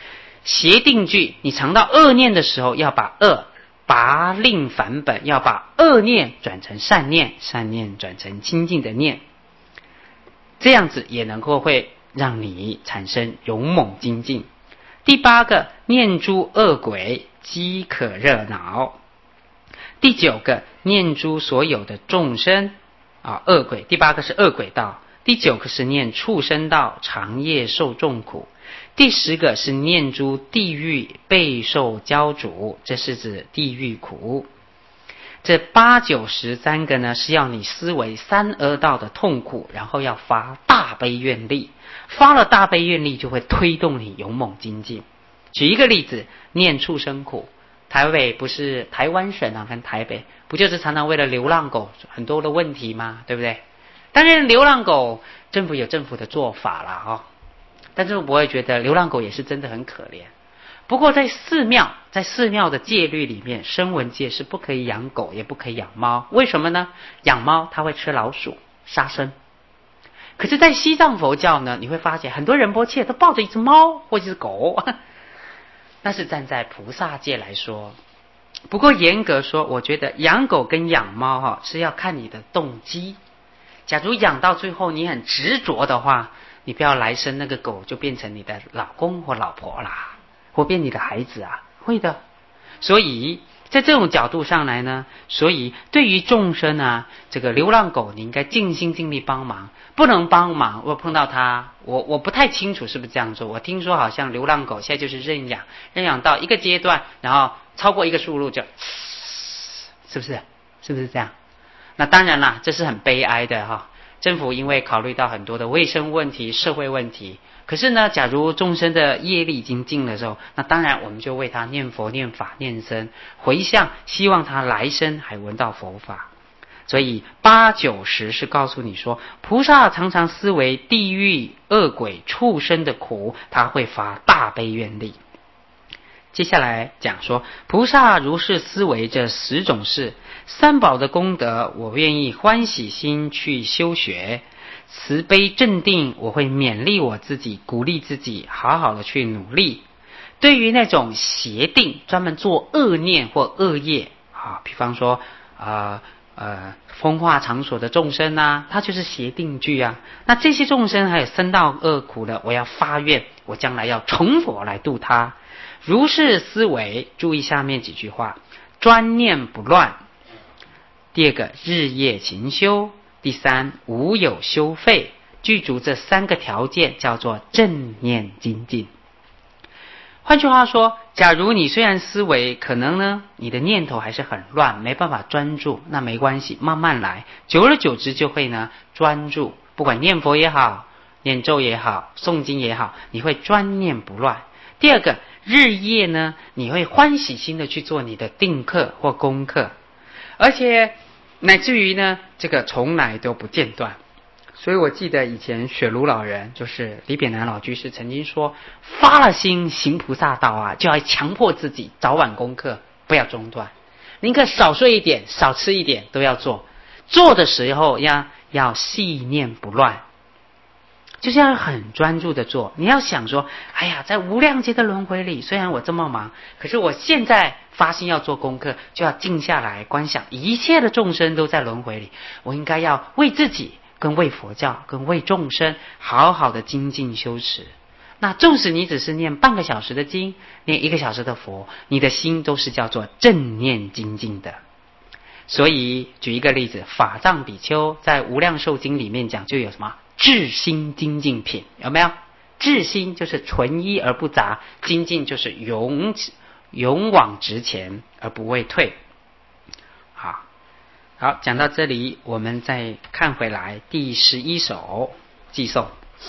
邪定句，你尝到恶念的时候，要把恶拔令反本，要把恶念转成善念，善念转成清净的念，这样子也能够会让你产生勇猛精进。第八个，念诸恶鬼，饥渴热恼。第九个，念诸所有的众生啊，恶鬼。第八个是恶鬼道，第九个是念畜生道，长夜受众苦。第十个是念诸地狱，备受焦灼，这是指地狱苦。这八九十三个呢，是要你思维三恶道的痛苦，然后要发大悲愿力，发了大悲愿力就会推动你勇猛精进。举一个例子，念畜生苦，台北不是台湾省啊，跟台北不就是常常为了流浪狗很多的问题吗？对不对？当然流浪狗政府有政府的做法啦哦，但是我不会觉得流浪狗也是真的很可怜。不过在寺庙，在寺庙的戒律里面，声闻戒是不可以养狗，也不可以养猫。为什么呢？养猫它会吃老鼠，杀生。可是在西藏佛教呢，你会发现很多仁波切都抱着一只猫或者是狗，那是站在菩萨戒来说。不过严格说，我觉得养狗跟养猫哈是要看你的动机。假如养到最后你很执着的话，你不要来生那个狗就变成你的老公或老婆啦，或变你的孩子啊，会的。所以在这种角度上来呢，所以对于众生啊，这个流浪狗你应该尽心尽力帮忙，不能帮忙我碰到它，我我不太清楚是不是这样做。我听说好像流浪狗现在就是认养，认养到一个阶段，然后超过一个数路就，是不是？是不是这样？那当然啦，这是很悲哀的哈。政府因为考虑到很多的卫生问题、社会问题，可是呢，假如众生的业力已经尽的时候，那当然我们就为他念佛、念法、念僧，回向，希望他来生还闻到佛法。所以八九十是告诉你说，菩萨常常思维地狱、恶鬼、畜生的苦，他会发大悲愿力。接下来讲说，菩萨如是思维这十种事，三宝的功德，我愿意欢喜心去修学，慈悲镇定，我会勉励我自己，鼓励自己，好好的去努力。对于那种邪定，专门做恶念或恶业啊，比方说呃呃风化场所的众生啊，它就是邪定句啊。那这些众生还有生到恶苦的，我要发愿，我将来要成佛来度他。如是思维，注意下面几句话：专念不乱。第二个，日夜勤修。第三，无有修废。具足这三个条件，叫做正念精进。换句话说，假如你虽然思维可能呢，你的念头还是很乱，没办法专注，那没关系，慢慢来，久而久之就会呢专注。不管念佛也好，念咒也好，诵经也好，你会专念不乱。第二个，日夜呢，你会欢喜心的去做你的定课或功课，而且乃至于呢，这个从来都不间断。所以我记得以前雪庐老人，就是李扁南老居士曾经说，发了心行菩萨道啊，就要强迫自己早晚功课不要中断，宁可少睡一点，少吃一点都要做。做的时候要要细念不乱，就是要很专注的做。你要想说，哎呀，在无量劫的轮回里，虽然我这么忙，可是我现在发心要做功课，就要静下来观想一切的众生都在轮回里，我应该要为自己跟为佛教跟为众生好好的精进修持。那纵使你只是念半个小时的经，念一个小时的佛，你的心都是叫做正念精进的。所以举一个例子，法藏比丘在无量寿经里面讲，就有什么至心精进品，有没有？至心就是纯一而不杂，精进就是勇勇往直前而不畏退。好，好，讲到这里，我们再看回来第十一首偈颂。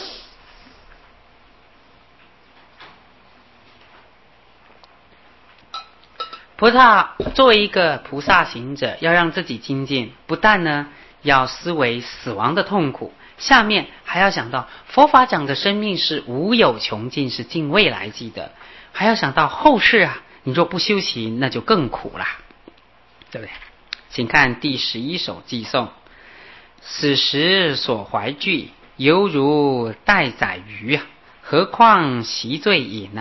菩萨作为一个菩萨行者，要让自己精进，不但呢要思维死亡的痛苦，下面还要想到佛法讲的生命是无有穷尽，是尽未来际的，还要想到后世啊，你若不修行，那就更苦啦，对不对？请看第十一首偈颂：此时所怀惧，犹如待宰鱼啊，何况习醉饮啊？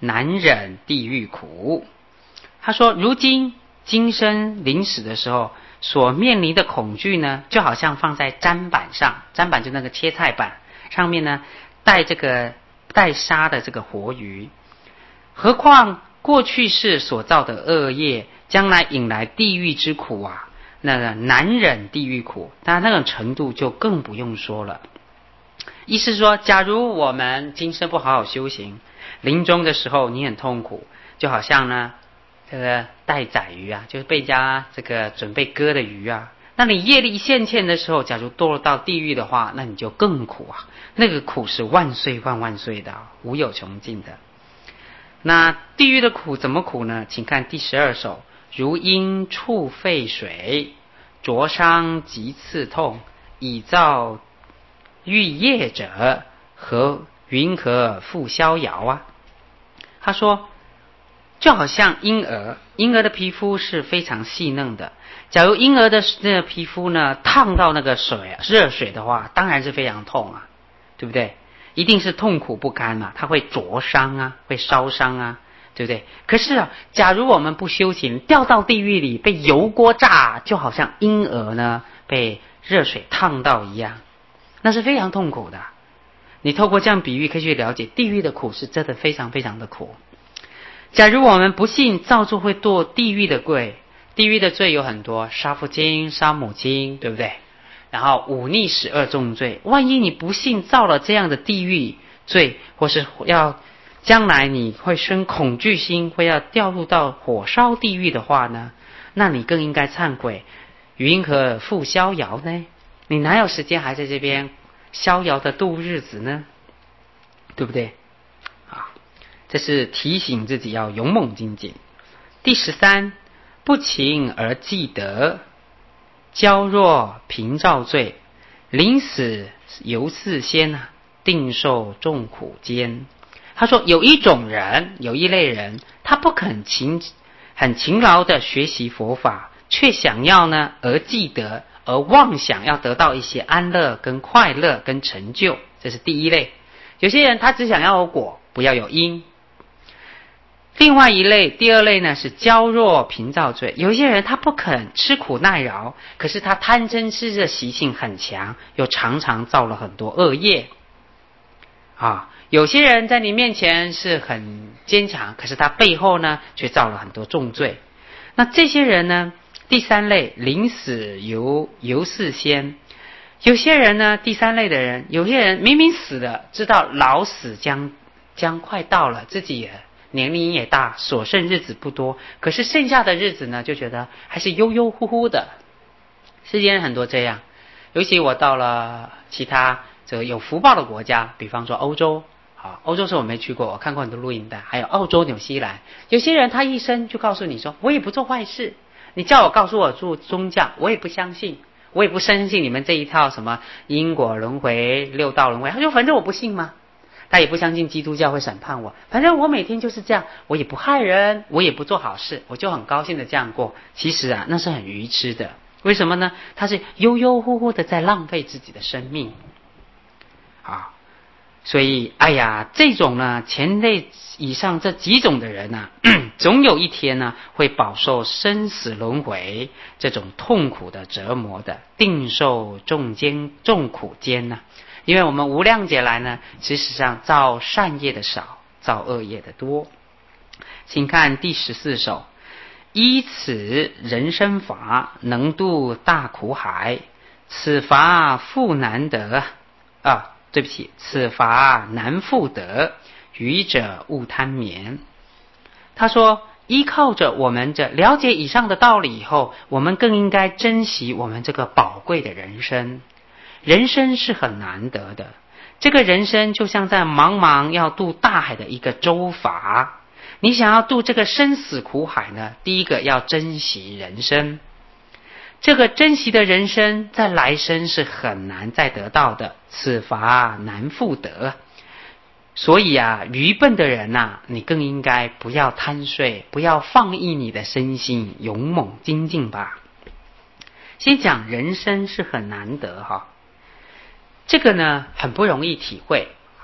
难忍地狱苦。他说，如今今生临死的时候所面临的恐惧呢，就好像放在砧板上，砧板就那个切菜板上面呢，带这个带杀的这个活鱼。何况过去世所造的恶业，将来引来地狱之苦啊，那个难忍地狱苦，当然那种程度就更不用说了。意思说，假如我们今生不好好修行，临终的时候你很痛苦，就好像呢这个待宰鱼啊，就是被家这个准备割的鱼啊，那你业力现前的时候，假如堕落到地狱的话，那你就更苦啊，那个苦是万岁万万岁的，无有穷尽的。那地狱的苦怎么苦呢？请看第十二首，如因触沸水，灼伤及刺痛，以造欲业者，何云何复逍遥啊？他说，就好像婴儿，婴儿的皮肤是非常细嫩的。假如婴儿的那个皮肤呢烫到那个水热水的话，当然是非常痛啊，对不对？一定是痛苦不堪啊，它会灼伤啊，会烧伤啊，对不对？可是啊，假如我们不修行，掉到地狱里被油锅炸，就好像婴儿呢被热水烫到一样，那是非常痛苦的。你透过这样比喻，可以去了解地狱的苦是真的非常非常的苦。假如我们不信造作会堕地狱的罪，地狱的罪有很多，杀父亲、杀母亲，对不对？然后忤逆十恶重罪，万一你不信造了这样的地狱罪，或是要将来你会生恐惧心，会要掉入到火烧地狱的话呢，那你更应该忏悔，云何复逍遥呢？你哪有时间还在这边逍遥的度日子呢？对不对？啊，这是提醒自己要勇猛精进。第十三，不勤而积德，骄弱频造罪，临死犹似仙啊，定受众苦间。他说，有一种人，有一类人，他不肯勤很勤劳的学习佛法，却想要呢而积德，而妄想要得到一些安乐跟快乐跟成就，这是第一类。有些人他只想要有果，不要有因。另外一类，第二类呢是骄弱频造罪。有一些人他不肯吃苦耐劳，可是他贪嗔痴的习性很强，又常常造了很多恶业啊。有些人在你面前是很坚强，可是他背后呢却造了很多重罪。那这些人呢，第三类，临死犹犹似仙。有些人呢，第三类的人，有些人明明死了，知道老死将将快到了，自己也年龄也大，所剩日子不多，可是剩下的日子呢，就觉得还是悠悠乎乎的。世间很多这样，尤其我到了其他这个有福报的国家，比方说欧洲，好，欧洲是我没去过，我看过很多录影带，还有澳洲、纽西兰。有些人他一生就告诉你说，我也不做坏事，你叫我告诉我做宗教，我也不相信，我也不深信你们这一套什么因果轮回、六道轮回，他说反正我不信嘛。他也不相信基督教会审判我，反正我每天就是这样，我也不害人，我也不做好事，我就很高兴的这样过。其实啊，那是很愚痴的。为什么呢？他是悠悠乎乎的在浪费自己的生命啊。所以哎呀，这种呢前类以上这几种的人呢、啊、总有一天呢会饱受生死轮回这种痛苦的折磨的，定受众艰众苦间呢、啊。因为我们无量劫来呢，事实上造善业的少，造恶业的多。请看第十四首，依此人生法，能渡大苦海，此法复难得啊，对不起，此法难复得，愚者勿贪眠。他说，依靠着我们这了解以上的道理以后，我们更应该珍惜我们这个宝贵的人生。人生是很难得的，这个人生就像在茫茫要渡大海的一个舟筏，你想要渡这个生死苦海呢，第一个要珍惜人生。这个珍惜的人生在来生是很难再得到的，此法难复得。所以啊，愚笨的人啊，你更应该不要贪睡，不要放逸你的身心，勇猛精进吧。先讲人生是很难得哈，这个呢很不容易体会。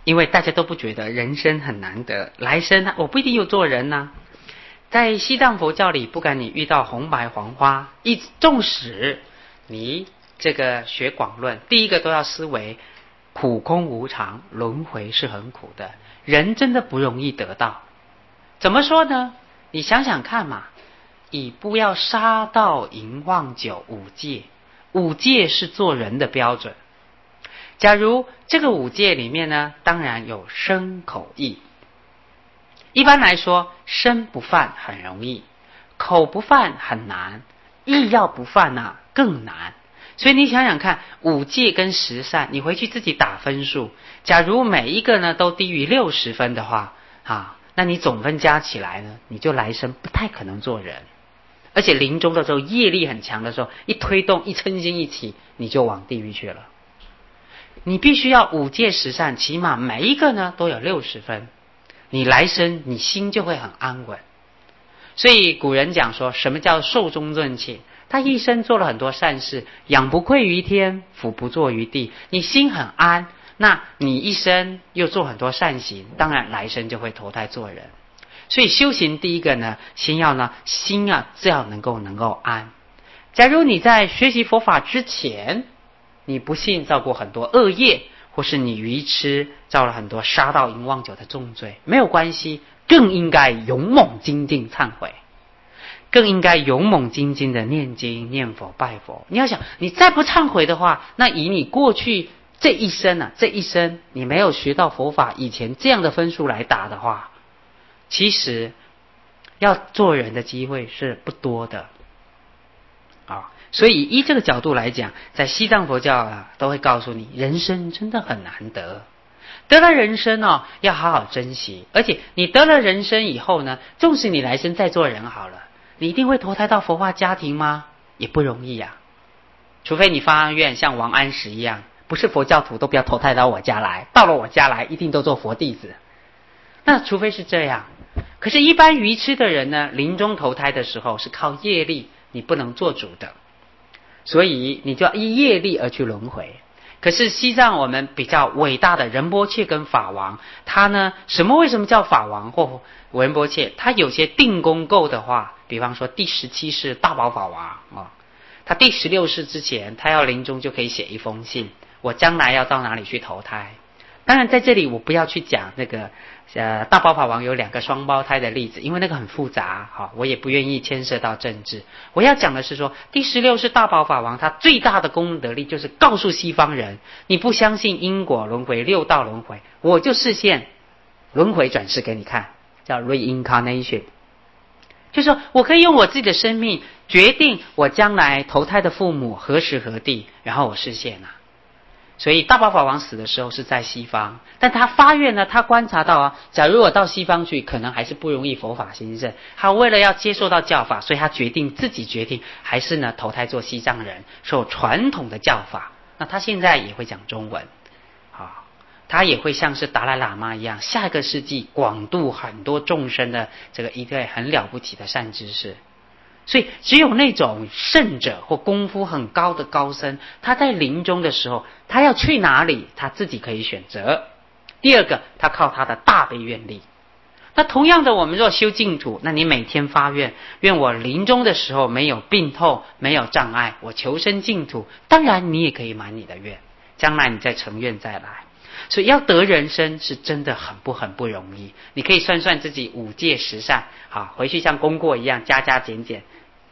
因为大家都不觉得人生很难得，来生我不一定有做人啊。在西藏佛教里，不管你遇到红白黄花，一纵使你这个学广论，第一个都要思维苦空无常，轮回是很苦的，人真的不容易得到。怎么说呢？你想想看嘛，以不要杀盗淫妄酒五戒，五戒是做人的标准。假如这个五戒里面呢，当然有身口意。一般来说，身不犯很容易，口不犯很难，意要不犯啊更难。所以你想想看，五戒跟十善，你回去自己打分数。假如每一个呢都低于六十分的话，啊，那你总分加起来呢，你就来生不太可能做人。而且临终的时候，业力很强的时候，一推动一嗔心一起，你就往地狱去了。你必须要五戒十善，起码每一个呢都有六十分，你来生你心就会很安稳。所以古人讲说，什么叫寿终正寝？他一生做了很多善事，养不愧于天，俯不怍于地，你心很安，那你一生又做很多善行，当然来生就会投胎做人。所以修行第一个呢，先要呢心啊，这样能够能够安。假如你在学习佛法之前，你不幸造过很多恶业，或是你愚痴造了很多杀盗淫妄酒的重罪，没有关系，更应该勇猛精进忏悔，更应该勇猛精进的念经念佛拜佛。你要想，你再不忏悔的话，那以你过去这一生啊，这一生你没有学到佛法以前这样的分数来打的话，其实要做人的机会是不多的啊。所以依这个角度来讲，在西藏佛教啊，都会告诉你，人生真的很难得，得了人生哦，要好好珍惜。而且你得了人生以后呢，纵使你来生再做人好了，你一定会投胎到佛化家庭吗？也不容易呀、啊。除非你发愿像王安石一样，不是佛教徒都不要投胎到我家来，到了我家来一定都做佛弟子。那除非是这样，可是一般愚痴的人呢，临终投胎的时候是靠业力，你不能做主的，所以你就要依业力而去轮回。可是西藏我们比较伟大的仁波切跟法王，他呢，什么为什么叫法王或仁波切？他有些定功够的话，比方说第十七世大宝法王啊、哦，他第十六世之前，他要临终就可以写一封信，我将来要到哪里去投胎。当然在这里我不要去讲那个呃大宝法王有两个双胞胎的例子，因为那个很复杂，好，我也不愿意牵涉到政治。我要讲的是说，第十六世大宝法王他最大的功德力就是告诉西方人，你不相信因果轮回六道轮回，我就示现轮回转世给你看，叫 reincarnation， 就是说我可以用我自己的生命决定我将来投胎的父母何时何地，然后我示现啊。所以大宝法王死的时候是在西方，但他发愿呢，他观察到啊，假如我到西方去，可能还是不容易佛法兴盛。他为了要接受到教法，所以他决定自己决定，还是呢投胎做西藏人，受传统的教法。那他现在也会讲中文，啊，他也会像是达赖喇嘛一样，下一个世纪广度很多众生的这个一个很了不起的善知识。所以只有那种圣者或功夫很高的高僧，他在临终的时候，他要去哪里他自己可以选择。第二个，他靠他的大悲愿力。那同样的，我们若修净土，那你每天发愿，愿我临终的时候没有病痛，没有障碍，我求生净土，当然你也可以满你的愿，将来你再成愿再来。所以要得人生是真的很不很不容易。你可以算算自己五戒十善，好，回去像功过一样加加减减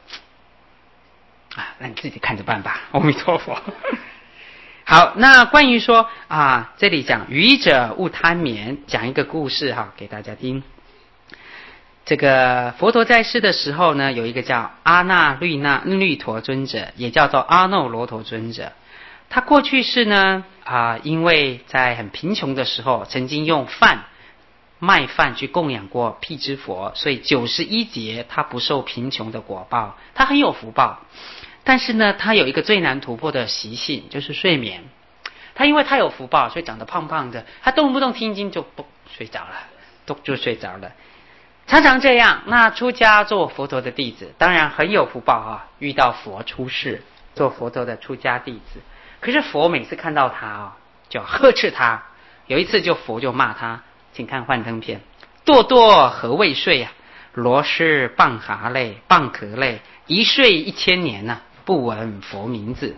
啊，那你自己看着办吧。阿弥陀佛。好，那关于说啊，这里讲愚者勿贪眠，讲一个故事哈，给大家听。这个佛陀在世的时候呢，有一个叫阿那律那律陀尊者，也叫做阿耨罗陀尊者。他过去世呢啊、呃，因为在很贫穷的时候，曾经用饭卖饭去供养过辟支佛，所以九十一劫他不受贫穷的果报，他很有福报。但是呢，他有一个最难突破的习性，就是睡眠。他因为他有福报，所以长得胖胖的，他动不动听经就不睡着了，都就睡着了，常常这样。那出家做佛陀的弟子，当然很有福报啊，遇到佛出世，做佛陀的出家弟子。可是佛每次看到他啊、哦，就要呵斥他有一次就佛就骂他，请看幻灯片，堕堕何谓睡啊？罗师傍蛤类，傍壳类，一睡一千年呐、啊，不闻佛名字。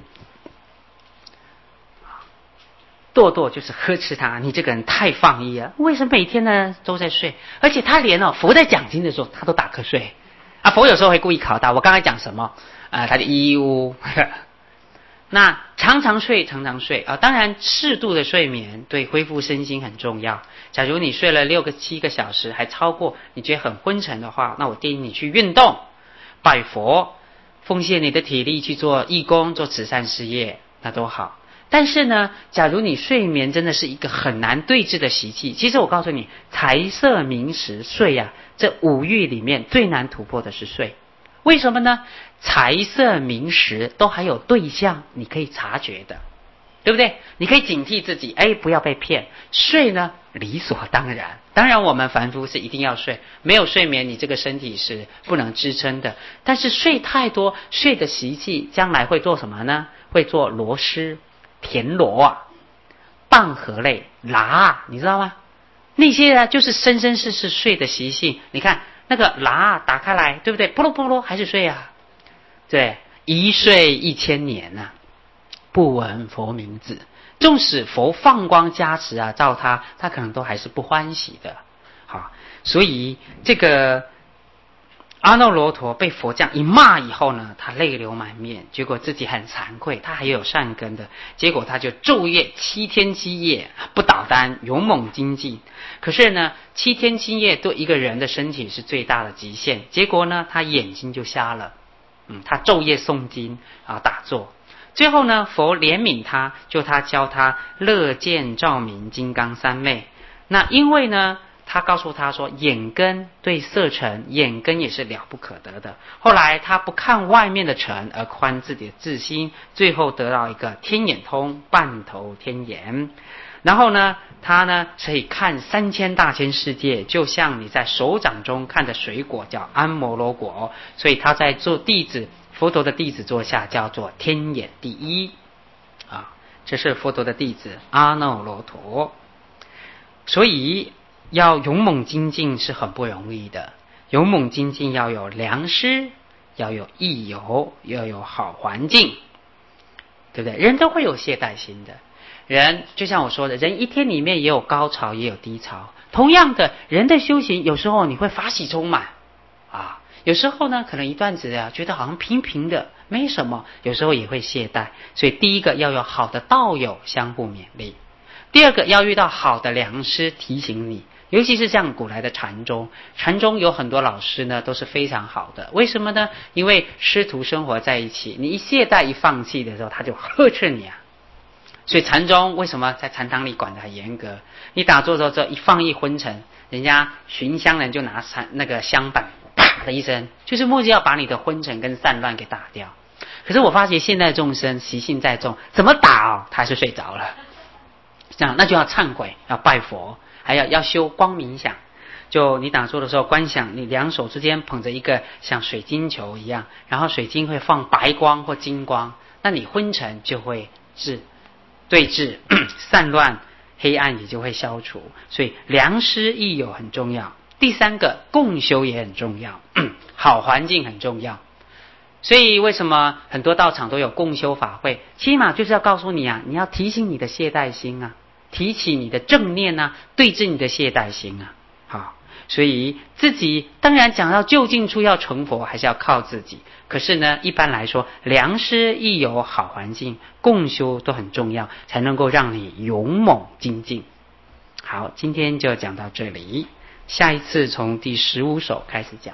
堕堕就是呵斥他，你这个人太放逸了，为什么每天呢都在睡？而且他连哦佛在讲经的时候他都打瞌睡啊。佛有时候会故意考他，我刚才讲什么啊、呃？他就一呜。那常常睡常常睡啊，当然适度的睡眠对恢复身心很重要。假如你睡了六个七个小时还超过，你觉得很昏沉的话，那我建议你去运动、拜佛、奉献你的体力去做义工、做慈善事业，那都好。但是呢，假如你睡眠真的是一个很难对治的习气，其实我告诉你，财色名食睡啊，这五欲里面最难突破的是睡。为什么呢？财色名食都还有对象你可以察觉的，对不对？你可以警惕自己，哎，不要被骗。睡呢，理所当然。当然我们凡夫是一定要睡，没有睡眠你这个身体是不能支撑的。但是睡太多，睡的习气将来会做什么呢？会做螺蛳、田螺啊、蚌壳类、喇，你知道吗？那些呢就是生生世世睡的习性。你看那个喇打开来，对不对？噗噜噗噜还是睡啊。对，一睡一千年啊，不闻佛名字。纵使佛放光加持啊，照他，他可能都还是不欢喜的。好，所以这个阿耨罗陀被佛这样一骂以后呢，他泪流满面，结果自己很惭愧，他还有善根的，结果他就昼夜七天七夜不倒单，勇猛精进。可是呢，七天七夜对一个人的身体是最大的极限，结果呢，他眼睛就瞎了。嗯，他昼夜诵经啊，打坐。最后呢，佛怜悯他，就他教他乐见照明金刚三昧。那因为呢，他告诉他说，眼根对色尘，眼根也是了不可得的。后来他不看外面的尘，而宽自己的自心，最后得到一个天眼通，半头天眼。然后呢，他呢可以看三千大千世界，就像你在手掌中看的水果叫安摩罗果，所以他在做弟子，佛陀的弟子座下叫做天眼第一啊，这是佛陀的弟子阿耨罗陀。所以要勇猛精进是很不容易的，勇猛精进要有良师，要有益友，要有好环境，对不对？人都会有懈怠心的。人就像我说的，人一天里面也有高潮也有低潮。同样的，人的修行有时候你会法喜充满啊，有时候呢可能一段子啊觉得好像平平的没什么，有时候也会懈怠。所以第一个要有好的道友相互勉励，第二个要遇到好的良师提醒你，尤其是像古来的禅宗，禅宗有很多老师呢都是非常好的。为什么呢？因为师徒生活在一起，你一懈怠一放弃的时候，他就呵斥你啊。所以禅宗为什么在禅堂里管得很严格？你打坐的时候一放一昏沉，人家寻香人就拿禅那个香板啪的一声，就是目的要把你的昏沉跟散乱给打掉。可是我发觉现在众生习性再重，怎么打哦，他还是睡着了。这样那就要忏悔，要拜佛，还要要修光明想。就你打坐的时候观想，你两手之间捧着一个像水晶球一样，然后水晶会放白光或金光，那你昏沉就会治对治散乱，黑暗也就会消除。所以良师益友很重要。第三个共修也很重要，好环境很重要。所以为什么很多道场都有共修法会？起码就是要告诉你啊，你要提醒你的懈怠心啊，提起你的正念啊，对治你的懈怠心啊。好，所以自己当然讲到究竟处要成佛，还是要靠自己。可是呢，一般来说，良师益友、好环境、共修都很重要，才能够让你勇猛精进。好，今天就讲到这里，下一次从第十五首开始讲。